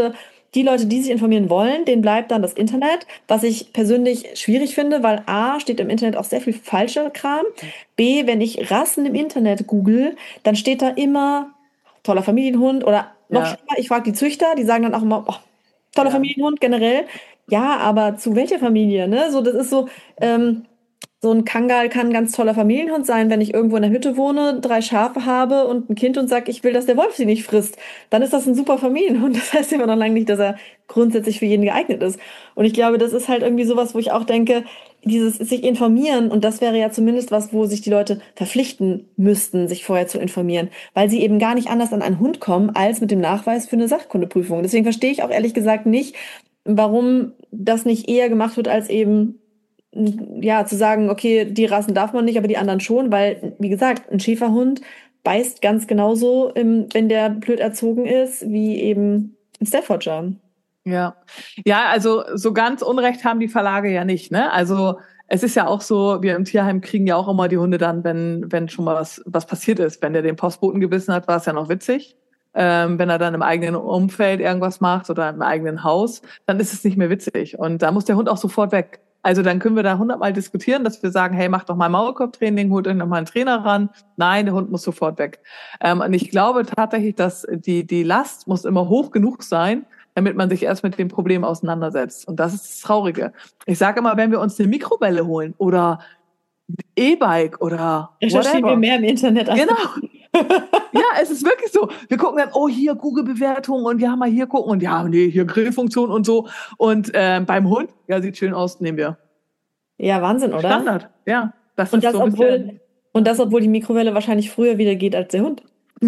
die Leute, die sich informieren wollen, denen bleibt dann das Internet, was ich persönlich schwierig finde, weil A, steht im Internet auch sehr viel falscher Kram. B, wenn ich Rassen im Internet google, dann steht da immer toller Familienhund oder noch Ja, schlimmer, ich frage die Züchter, die sagen dann auch immer, oh, toller ja. Familienhund generell. Ja, aber zu welcher Familie, ne? So, das ist so, ähm, so ein Kangal kann ein ganz toller Familienhund sein, wenn ich irgendwo in der Hütte wohne, drei Schafe habe und ein Kind und sage, ich will, dass der Wolf sie nicht frisst. Dann ist das ein super Familienhund. Das heißt immer noch lange nicht, dass er grundsätzlich für jeden geeignet ist. Und ich glaube, das ist halt irgendwie sowas, wo ich auch denke, dieses sich informieren, und das wäre ja zumindest was, wo sich die Leute verpflichten müssten, sich vorher zu informieren, weil sie eben gar nicht anders an einen Hund kommen, als mit dem Nachweis für eine Sachkundeprüfung. Deswegen verstehe ich auch ehrlich gesagt nicht, warum das nicht eher gemacht wird, als eben ja, zu sagen, okay, die Rassen darf man nicht, aber die anderen schon, weil, wie gesagt, ein Schäferhund beißt ganz genauso, im, wenn der blöd erzogen ist, wie eben ein Staffordshire. Ja, ja, also so ganz Unrecht haben die Verlage ja nicht, ne? Also es ist ja auch so, wir im Tierheim kriegen ja auch immer die Hunde dann, wenn wenn schon mal was was passiert ist. Wenn der den Postboten gebissen hat, war es ja noch witzig. Ähm, wenn er dann im eigenen Umfeld irgendwas macht oder im eigenen Haus, dann ist es nicht mehr witzig. Und da muss der Hund auch sofort weg. Also dann können wir da hundertmal diskutieren, dass wir sagen, hey, mach doch mal Maulkorbtraining, holt euch noch mal einen Trainer ran. Nein, der Hund muss sofort weg. Ähm, und ich glaube tatsächlich, dass die die Last muss immer hoch genug sein, damit man sich erst mit dem Problem auseinandersetzt. Und das ist das Traurige. Ich sage immer, wenn wir uns eine Mikrowelle holen oder E-Bike oder Recherchieren wir whatever. mehr im Internet als Genau. Ja, es ist wirklich so. Wir gucken dann, oh, hier Google-Bewertung und ja, mal hier gucken und ja, nee, hier Grillfunktion und so. Und ähm, beim Hund, ja, sieht schön aus, nehmen wir. Ja, Wahnsinn, oder? Standard, ja. Das Und ist das, so ein obwohl, bisschen, und das, obwohl die Mikrowelle wahrscheinlich früher wieder geht als der Hund.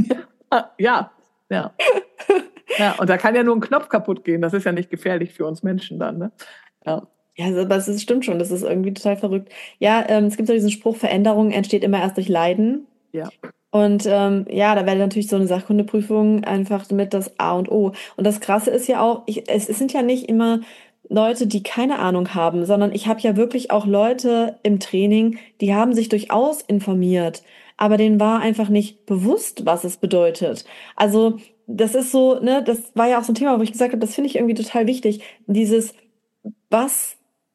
ja, ja. Ja, und da kann ja nur ein Knopf kaputt gehen. Das ist ja nicht gefährlich für uns Menschen dann, ne? Ja. Ja, also, aber es ist, stimmt schon, das ist irgendwie total verrückt. Ja, ähm, es gibt so diesen Spruch, Veränderung entsteht immer erst durch Leiden. Ja. Und ähm, ja, da wäre natürlich so eine Sachkundeprüfung einfach mit das A und O. Und das Krasse ist ja auch, ich, es, es sind ja nicht immer Leute, die keine Ahnung haben, sondern ich habe ja wirklich auch Leute im Training, die haben sich durchaus informiert, aber denen war einfach nicht bewusst, was es bedeutet. Also das ist so, ne, das war ja auch so ein Thema, wo ich gesagt habe, das finde ich irgendwie total wichtig. Dieses, was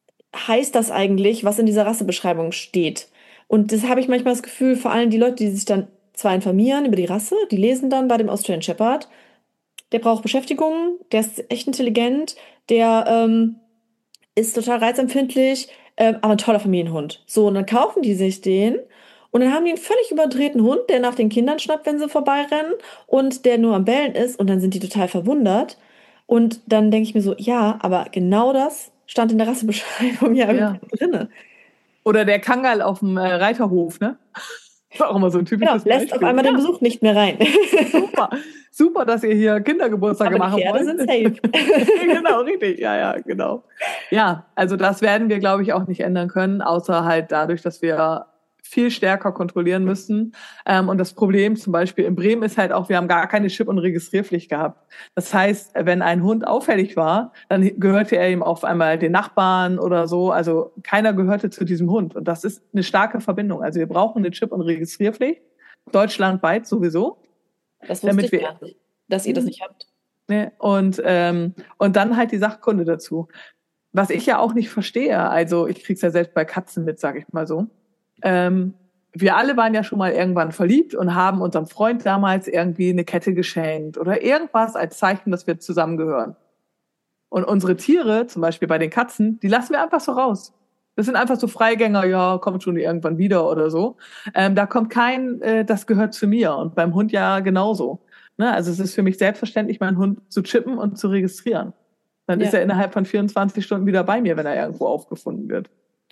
heißt das eigentlich, was in dieser Rassebeschreibung steht? Und das habe ich manchmal das Gefühl, vor allem die Leute, die sich dann zwar informieren über die Rasse, die lesen dann bei dem Australian Shepherd, der braucht Beschäftigung, der ist echt intelligent, der ähm, ist total reizempfindlich, ähm, aber ein toller Familienhund. So, und dann kaufen die sich den und dann haben die einen völlig überdrehten Hund, der nach den Kindern schnappt, wenn sie vorbeirennen und der nur am Bellen ist und dann sind die total verwundert. Und dann denke ich mir so, ja, aber genau das stand in der Rassebeschreibung ja Ja. irgendwie drinne. Oder der Kangal auf dem äh, Reiterhof, ne? Das war auch immer so ein Genau, typisches lässt auf Beispiel. einmal den Ja, Besuch nicht mehr rein. super. Super, dass ihr hier Kindergeburtstage Aber die machen Pferde wollt. sind safe. Genau, richtig. Ja, ja, genau. Ja, also das werden wir, glaube ich, auch nicht ändern können, außer halt dadurch, dass wir viel stärker kontrollieren müssen. Ähm, und das Problem zum Beispiel in Bremen ist halt auch, wir haben gar keine Chip- und Registrierpflicht gehabt. Das heißt, wenn ein Hund auffällig war, dann gehörte er ihm auf einmal den Nachbarn oder so. Also keiner gehörte zu diesem Hund. Und das ist eine starke Verbindung. Also wir brauchen eine Chip- und Registrierpflicht, deutschlandweit sowieso. Das wusste Damit ich wir, gar nicht, dass ihr das nicht habt. ne, und, ähm, und dann halt die Sachkunde dazu. Was ich ja auch nicht verstehe, also ich krieg's ja selbst bei Katzen mit, sag ich mal so. Ähm, wir alle waren ja schon mal irgendwann verliebt und haben unserem Freund damals irgendwie eine Kette geschenkt oder irgendwas als Zeichen, dass wir zusammengehören. Und unsere Tiere, zum Beispiel bei den Katzen, die lassen wir einfach so raus. Das sind einfach so Freigänger, ja, kommt schon irgendwann wieder oder so. Ähm, da kommt kein, äh, das gehört zu mir. Und beim Hund ja genauso. Ne? Also es ist für mich selbstverständlich, meinen Hund zu chippen und zu registrieren. Dann Ja. ist er innerhalb von vierundzwanzig Stunden wieder bei mir, wenn er irgendwo aufgefunden wird.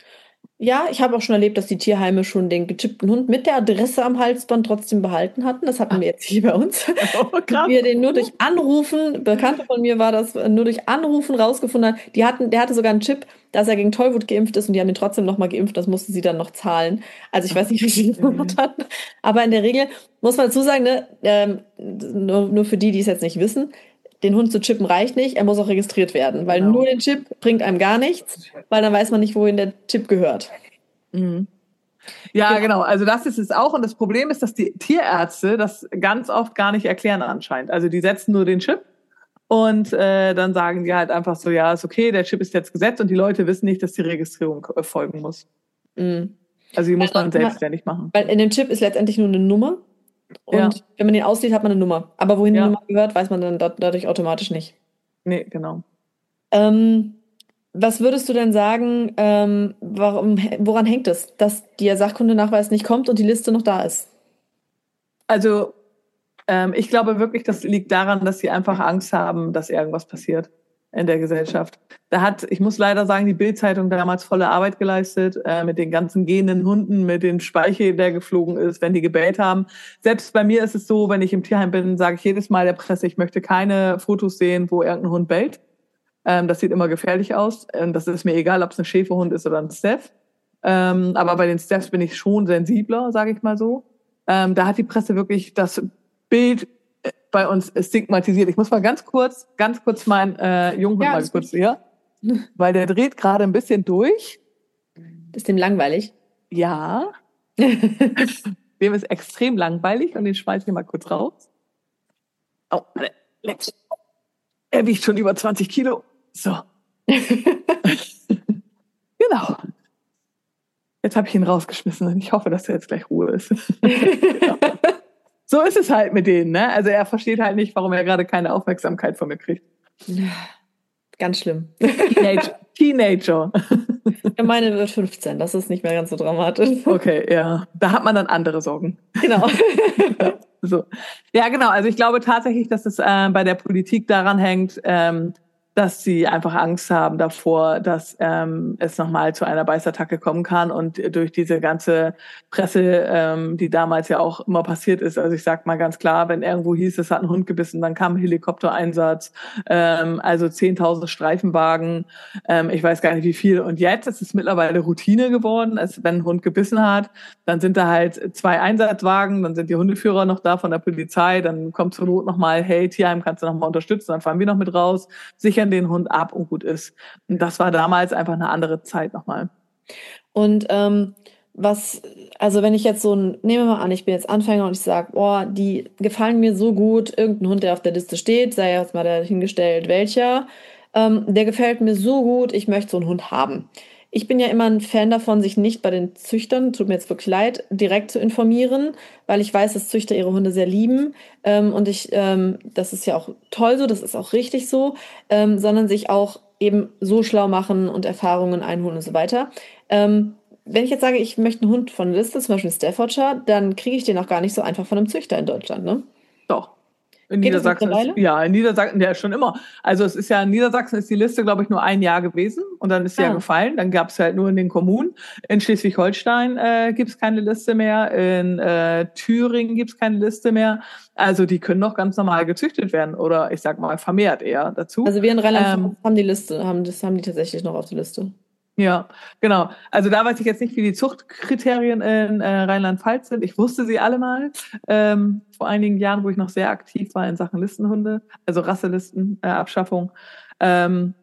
Ja, ich habe auch schon erlebt, dass die Tierheime schon den gechippten Hund mit der Adresse am Halsband trotzdem behalten hatten. Das hatten wir jetzt hier bei uns. Oh, krass. Wir den nur durch Anrufen, Bekannte von mir war das, nur durch Anrufen rausgefunden hat. Die hatten, der hatte sogar einen Chip, dass er gegen Tollwut geimpft ist und die haben ihn trotzdem nochmal geimpft. Das mussten sie dann noch zahlen. Also ich weiß nicht, wie sie das gemacht hatten. Aber in der Regel muss man dazu sagen, ne, ähm, nur, nur für die, die es jetzt nicht wissen, den Hund zu chippen reicht nicht, er muss auch registriert werden, weil Genau. nur den Chip bringt einem gar nichts, weil dann weiß man nicht, wohin der Chip gehört. Mhm. Ja, genau. Also das ist es auch. Und das Problem ist, dass die Tierärzte das ganz oft gar nicht erklären anscheinend. Also die setzen nur den Chip Und äh, dann sagen die halt einfach so, ja, ist okay, der Chip ist jetzt gesetzt und die Leute wissen nicht, dass die Registrierung folgen muss. Mhm. Also die muss Also, man selbstständig machen. weil in dem Chip ist letztendlich nur eine Nummer und Ja. wenn man den ausliest, hat man eine Nummer. Aber wohin Ja. die Nummer gehört, weiß man dann da- dadurch automatisch nicht. Nee, genau. Ähm, was würdest du denn sagen, ähm, warum, woran hängt es, dass der Sachkundenachweis nicht kommt und die Liste noch da ist? Also ähm, ich glaube wirklich, das liegt daran, dass sie einfach Angst haben, dass irgendwas passiert in der Gesellschaft. Da hat, ich muss leider sagen, die Bild-Zeitung damals volle Arbeit geleistet, äh, mit den ganzen gehenden Hunden, mit dem Speichel, der geflogen ist, wenn die gebellt haben. Selbst bei mir ist es so, wenn ich im Tierheim bin, sage ich jedes Mal der Presse, ich möchte keine Fotos sehen, wo irgendein Hund bellt. Ähm, das sieht immer gefährlich aus. Und das ist mir egal, ob es ein Schäferhund ist oder ein Staff. Ähm, aber bei den Staffs bin ich schon sensibler, sage ich mal so. Ähm, da hat die Presse wirklich das Bild bei uns stigmatisiert. Ich muss mal ganz kurz, ganz kurz meinen äh, Junghund Ja, mal alles kurz hier, weil der dreht gerade ein bisschen durch. Ist dem langweilig? Ja, dem ist extrem langweilig und den schmeiße ich mal kurz raus. Oh, leck. Er wiegt schon über zwanzig Kilo. So. Genau. Jetzt habe ich ihn rausgeschmissen und ich hoffe, dass er jetzt gleich Ruhe ist. Genau. So ist es halt mit denen, ne? Also er versteht halt nicht, warum er gerade keine Aufmerksamkeit von mir kriegt. Ganz schlimm. Teenager. Teenager. Ja, meine wird fünfzehn, das ist nicht mehr ganz so dramatisch. Okay, ja. Da hat man dann andere Sorgen. Genau. Ja, so. Ja, genau. Also ich glaube tatsächlich, dass es äh, bei der Politik daran hängt, ähm, dass sie einfach Angst haben davor, dass ähm, es nochmal zu einer Beißattacke kommen kann und durch diese ganze Presse, ähm, die damals ja auch immer passiert ist. Also ich sag mal ganz klar, wenn irgendwo hieß, es hat ein Hund gebissen, dann kam ein Helikoptereinsatz, ähm, also zehntausend Streifenwagen, ähm, ich weiß gar nicht wie viel. Und jetzt ist es mittlerweile Routine geworden, als wenn ein Hund gebissen hat, dann sind da halt zwei Einsatzwagen, dann sind die Hundeführer noch da von der Polizei, dann kommt zur Not nochmal, hey, Tierheim, kannst du nochmal unterstützen, dann fahren wir noch mit raus, sichern den Hund ab und gut ist. Und das war damals einfach eine andere Zeit nochmal. Und ähm, was, also wenn ich jetzt so ein, nehmen wir mal an, ich bin jetzt Anfänger und ich sage, boah, die gefallen mir so gut, irgendein Hund, der auf der Liste steht, sei jetzt mal dahingestellt, welcher, ähm, der gefällt mir so gut, ich möchte so einen Hund haben. Ich bin ja immer ein Fan davon, sich nicht bei den Züchtern, tut mir jetzt wirklich leid, direkt zu informieren, weil ich weiß, dass Züchter ihre Hunde sehr lieben. Ähm, und ich, ähm, das ist ja auch toll so, das ist auch richtig so, ähm, sondern sich auch eben so schlau machen und Erfahrungen einholen und so weiter. Ähm, wenn ich jetzt sage, ich möchte einen Hund von der Liste, zum Beispiel einen Staffordshire, dann kriege ich den auch gar nicht so einfach von einem Züchter in Deutschland, ne? Doch. In Geht das Niedersachsen ist, mittlerweile? ja, in Niedersachsen, ja, schon immer. Also es ist ja, in Niedersachsen ist die Liste, glaube ich, nur ein Jahr gewesen und dann ist sie ja Ah. gefallen. Dann gab es halt nur in den Kommunen. In Schleswig-Holstein äh, gibt es keine Liste mehr. In äh, Thüringen gibt es keine Liste mehr. Also die können noch ganz normal gezüchtet werden oder ich sag mal vermehrt eher dazu. Also wir in Rheinland-Pfalz Ähm, haben die Liste, haben das haben die tatsächlich noch auf der Liste. Ja, genau. Also da weiß ich jetzt nicht, wie die Zuchtkriterien in äh, Rheinland-Pfalz sind. Ich wusste sie alle mal ähm, vor einigen Jahren, wo ich noch sehr aktiv war in Sachen Listenhunde, also Rasselisten, äh, Abschaffung. Ähm,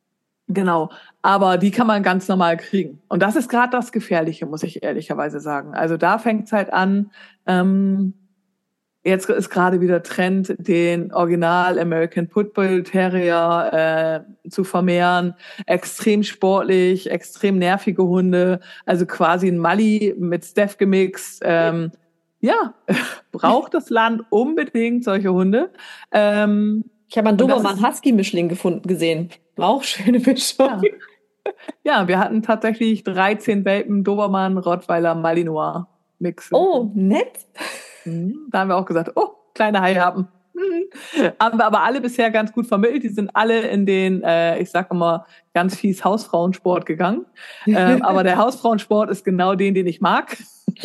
genau. Aber die kann man ganz normal kriegen. Und das ist gerade das Gefährliche, muss ich ehrlicherweise sagen. Also da fängt es halt an. Ähm, Jetzt ist gerade wieder Trend, den Original American Pit Bull Terrier äh, zu vermehren. Extrem sportlich, extrem nervige Hunde. Also quasi ein Mali mit Steph gemixt. Ähm, ja, braucht das Land unbedingt solche Hunde. Ähm, Ich habe einen und das ist- Dobermann-Husky-Mischling gefunden gesehen. War auch schöne Mischung. ja. Ja, wir hatten tatsächlich dreizehn Welpen Dobermann, Rottweiler, Malinois Mix. Oh, nett. Mhm. Da haben wir auch gesagt, oh, kleine Haihappen. Mhm. Haben wir aber alle bisher ganz gut vermittelt. Die sind alle in den, äh, ich sage immer, ganz fies Hausfrauensport gegangen. Ähm, aber der Hausfrauensport ist genau den, den ich mag.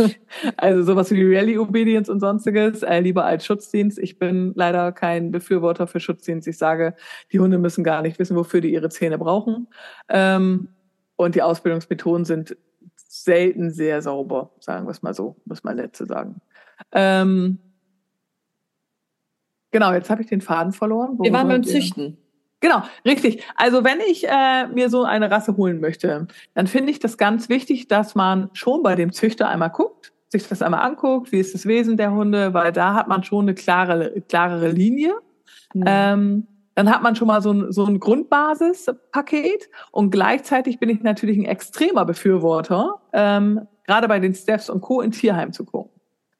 Also sowas wie Rally Obedience und sonstiges, äh, lieber als Schutzdienst. Ich bin leider kein Befürworter für Schutzdienst. Ich sage, die Hunde müssen gar nicht wissen, wofür die ihre Zähne brauchen. Ähm, und die Ausbildungsmethoden sind selten sehr sauber, sagen wir es mal so, muss man letzte sagen. Ähm, genau, jetzt habe ich den Faden verloren. Wir waren beim wir? Züchten. Genau, richtig. Also wenn ich äh, mir so eine Rasse holen möchte, dann finde ich das ganz wichtig, dass man schon bei dem Züchter einmal guckt, sich das einmal anguckt, wie ist das Wesen der Hunde, weil da hat man schon eine klare, klarere Linie. Hm. Ähm, Dann hat man schon mal so ein, so ein Grundbasispaket und gleichzeitig bin ich natürlich ein extremer Befürworter, ähm, gerade bei den Steffs und Co. in Tierheim zu gucken.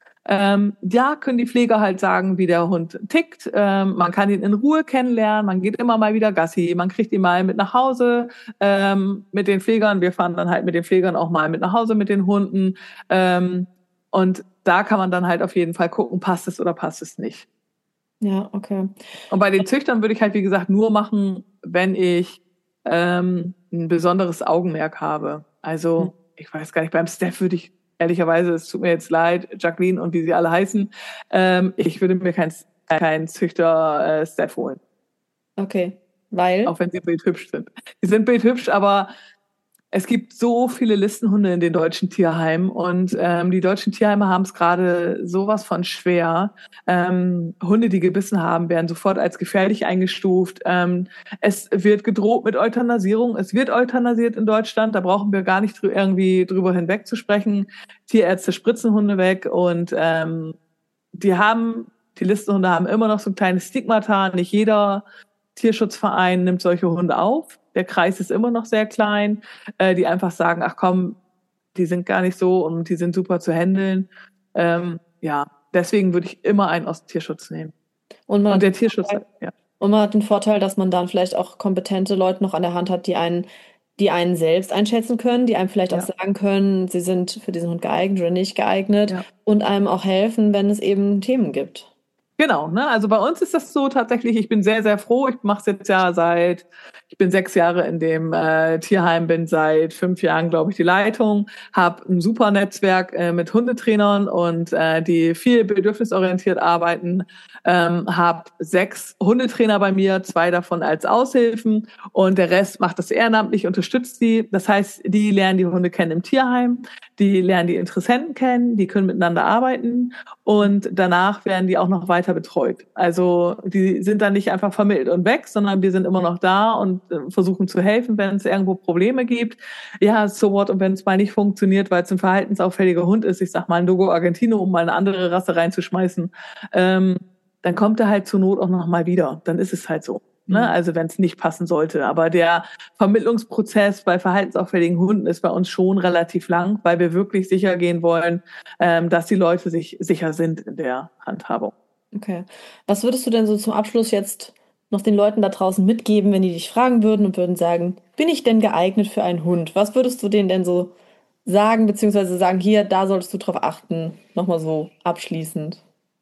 Ähm, da können die Pfleger halt sagen, wie der Hund tickt. Ähm, man kann ihn in Ruhe kennenlernen, man geht immer mal wieder Gassi, man kriegt ihn mal mit nach Hause ähm, mit den Pflegern. Wir fahren dann halt mit den Pflegern auch mal mit nach Hause mit den Hunden. Ähm, und da kann man dann halt auf jeden Fall gucken, passt es oder passt es nicht. Ja, okay. Und bei den Züchtern würde ich halt, wie gesagt, nur machen, wenn ich ähm, ein besonderes Augenmerk habe. Also, ich weiß gar nicht, beim Steph würde ich ehrlicherweise, es tut mir jetzt leid, Jacqueline und wie sie alle heißen, ähm, ich würde mir keinen kein Züchter äh, Steph holen. Okay, weil? Auch wenn sie bildhübsch sind. Sie sind bildhübsch, aber es gibt so viele Listenhunde in den deutschen Tierheimen und ähm, die deutschen Tierheime haben es gerade sowas von schwer. Ähm, Hunde, die gebissen haben, werden sofort als gefährlich eingestuft. Ähm, es wird gedroht mit Euthanasierung. Es wird euthanasiert in Deutschland. Da brauchen wir gar nicht drü- irgendwie drüber hinweg zu sprechen. Tierärzte spritzen Hunde weg und ähm, die haben, die Listenhunde haben immer noch so ein kleines Stigmata. Nicht jeder Tierschutzverein nimmt solche Hunde auf. Der Kreis ist immer noch sehr klein, äh, die einfach sagen, ach komm, die sind gar nicht so und die sind super zu handeln. Ähm, ja, deswegen würde ich immer einen aus dem Tierschutz nehmen. Und man Und hat der den Tierschutz, Vorteil, ja. und man hat den Vorteil, dass man dann vielleicht auch kompetente Leute noch an der Hand hat, die einen, die einen selbst einschätzen können, die einem vielleicht auch Ja, sagen können, sie sind für diesen Hund geeignet oder nicht geeignet ja. und einem auch helfen, wenn es eben Themen gibt. Genau, ne? Also bei uns ist das so tatsächlich, ich bin sehr, sehr froh. Ich mache es jetzt ja seit, ich bin sechs Jahre in dem äh, Tierheim, bin seit fünf Jahren, glaube ich, die Leitung, habe ein super Netzwerk äh, mit Hundetrainern und äh, die viel bedürfnisorientiert arbeiten, ähm, habe sechs Hundetrainer bei mir, zwei davon als Aushilfen und der Rest macht das ehrenamtlich, unterstützt die. Das heißt, die lernen die Hunde kennen im Tierheim, die lernen die Interessenten kennen, die können miteinander arbeiten und danach werden die auch noch weiter betreut. Also die sind dann nicht einfach vermittelt und weg, sondern wir sind immer noch da und äh, versuchen zu helfen, wenn es irgendwo Probleme gibt. Ja, so what, und wenn es mal nicht funktioniert, weil es ein verhaltensauffälliger Hund ist, ich sag mal ein Dogo Argentino, um mal eine andere Rasse reinzuschmeißen, ähm, dann kommt er halt zur Not auch noch mal wieder. Dann ist es halt so. Ne? Also wenn es nicht passen sollte. Aber der Vermittlungsprozess bei verhaltensauffälligen Hunden ist bei uns schon relativ lang, weil wir wirklich sicher gehen wollen, ähm, dass die Leute sich sicher sind in der Handhabung. Okay. Was würdest du denn so zum Abschluss jetzt noch den Leuten da draußen mitgeben, wenn die dich fragen würden und würden sagen, bin ich denn geeignet für einen Hund? Was würdest du denen denn so sagen, beziehungsweise sagen, hier, da solltest du drauf achten? Nochmal so abschließend.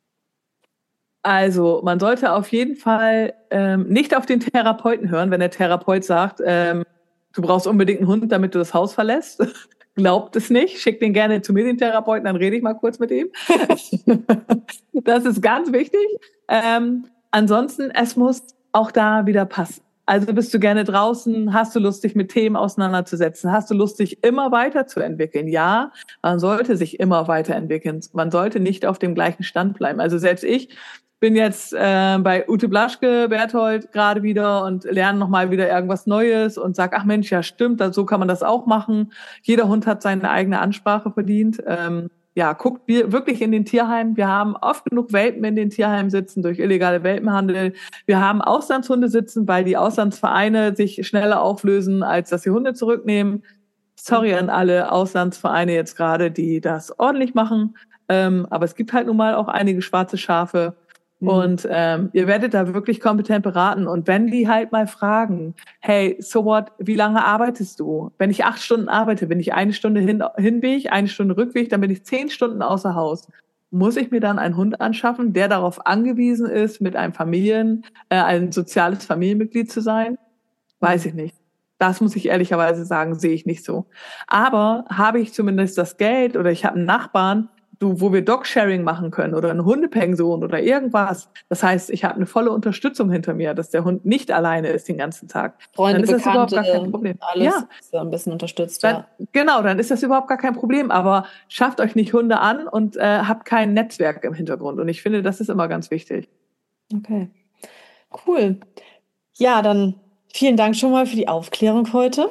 Also man sollte auf jeden Fall ähm, nicht auf den Therapeuten hören, wenn der Therapeut sagt, ähm, du brauchst unbedingt einen Hund, damit du das Haus verlässt. Glaubt es nicht, schickt den gerne zu mir, den Therapeuten, dann rede ich mal kurz mit ihm. Das ist ganz wichtig. Ähm, ansonsten, es muss auch da wieder passen. Also bist du gerne draußen, hast du Lust, dich mit Themen auseinanderzusetzen, hast du Lust, dich immer weiterzuentwickeln? Ja, man sollte sich immer weiterentwickeln. Man sollte nicht auf dem gleichen Stand bleiben. Also selbst ich bin jetzt äh, bei Ute Blaschke, Berthold gerade wieder und lerne nochmal wieder irgendwas Neues und sag, ach Mensch, ja stimmt, so kann man das auch machen. Jeder Hund hat seine eigene Ansprache verdient. Ähm, ja, guckt wir wirklich in den Tierheimen. Wir haben oft genug Welpen in den Tierheimen sitzen durch illegale Welpenhandel. Wir haben Auslandshunde sitzen, weil die Auslandsvereine sich schneller auflösen, als dass sie Hunde zurücknehmen. Sorry an alle Auslandsvereine jetzt gerade, die das ordentlich machen. Ähm, aber es gibt halt nun mal auch einige schwarze Schafe. Und ähm, ihr werdet da wirklich kompetent beraten. Und wenn die halt mal fragen, hey, so what, wie lange arbeitest du? Wenn ich acht Stunden arbeite, bin ich eine Stunde hin, Hinweg, eine Stunde Rückweg, dann bin ich zehn Stunden außer Haus. Muss ich mir dann einen Hund anschaffen, der darauf angewiesen ist, mit einem Familien, äh, ein soziales Familienmitglied zu sein? Weiß ich nicht. Das muss ich ehrlicherweise sagen, sehe ich nicht so. Aber habe ich zumindest das Geld oder ich habe einen Nachbarn, du, wo wir Dog-Sharing machen können oder eine Hundepension oder irgendwas. Das heißt, ich habe eine volle Unterstützung hinter mir, dass der Hund nicht alleine ist den ganzen Tag. Freunde, Dann ist das überhaupt Bekannte, gar kein Problem. alles Ja, ist so ein bisschen unterstützt, dann, ja. genau, dann ist das überhaupt gar kein Problem. Aber schafft euch nicht Hunde an und äh, habt kein Netzwerk im Hintergrund. Und ich finde, das ist immer ganz wichtig. Okay, cool. Ja, dann vielen Dank schon mal für die Aufklärung heute.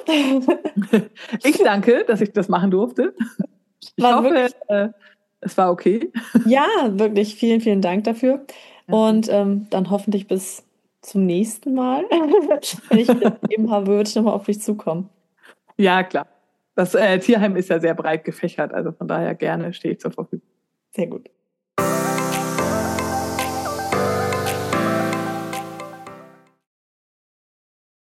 Ich danke, dass ich das machen durfte. Ich War hoffe, wirklich, äh, es war okay. ja, wirklich vielen, vielen Dank dafür. Ja. Und ähm, dann hoffentlich bis zum nächsten Mal. Wenn ich das eben habe, würde ich nochmal auf dich zukommen. Ja, klar. Das äh, Tierheim ist ja sehr breit gefächert, also von daher gerne stehe ich zur Verfügung. Sehr gut.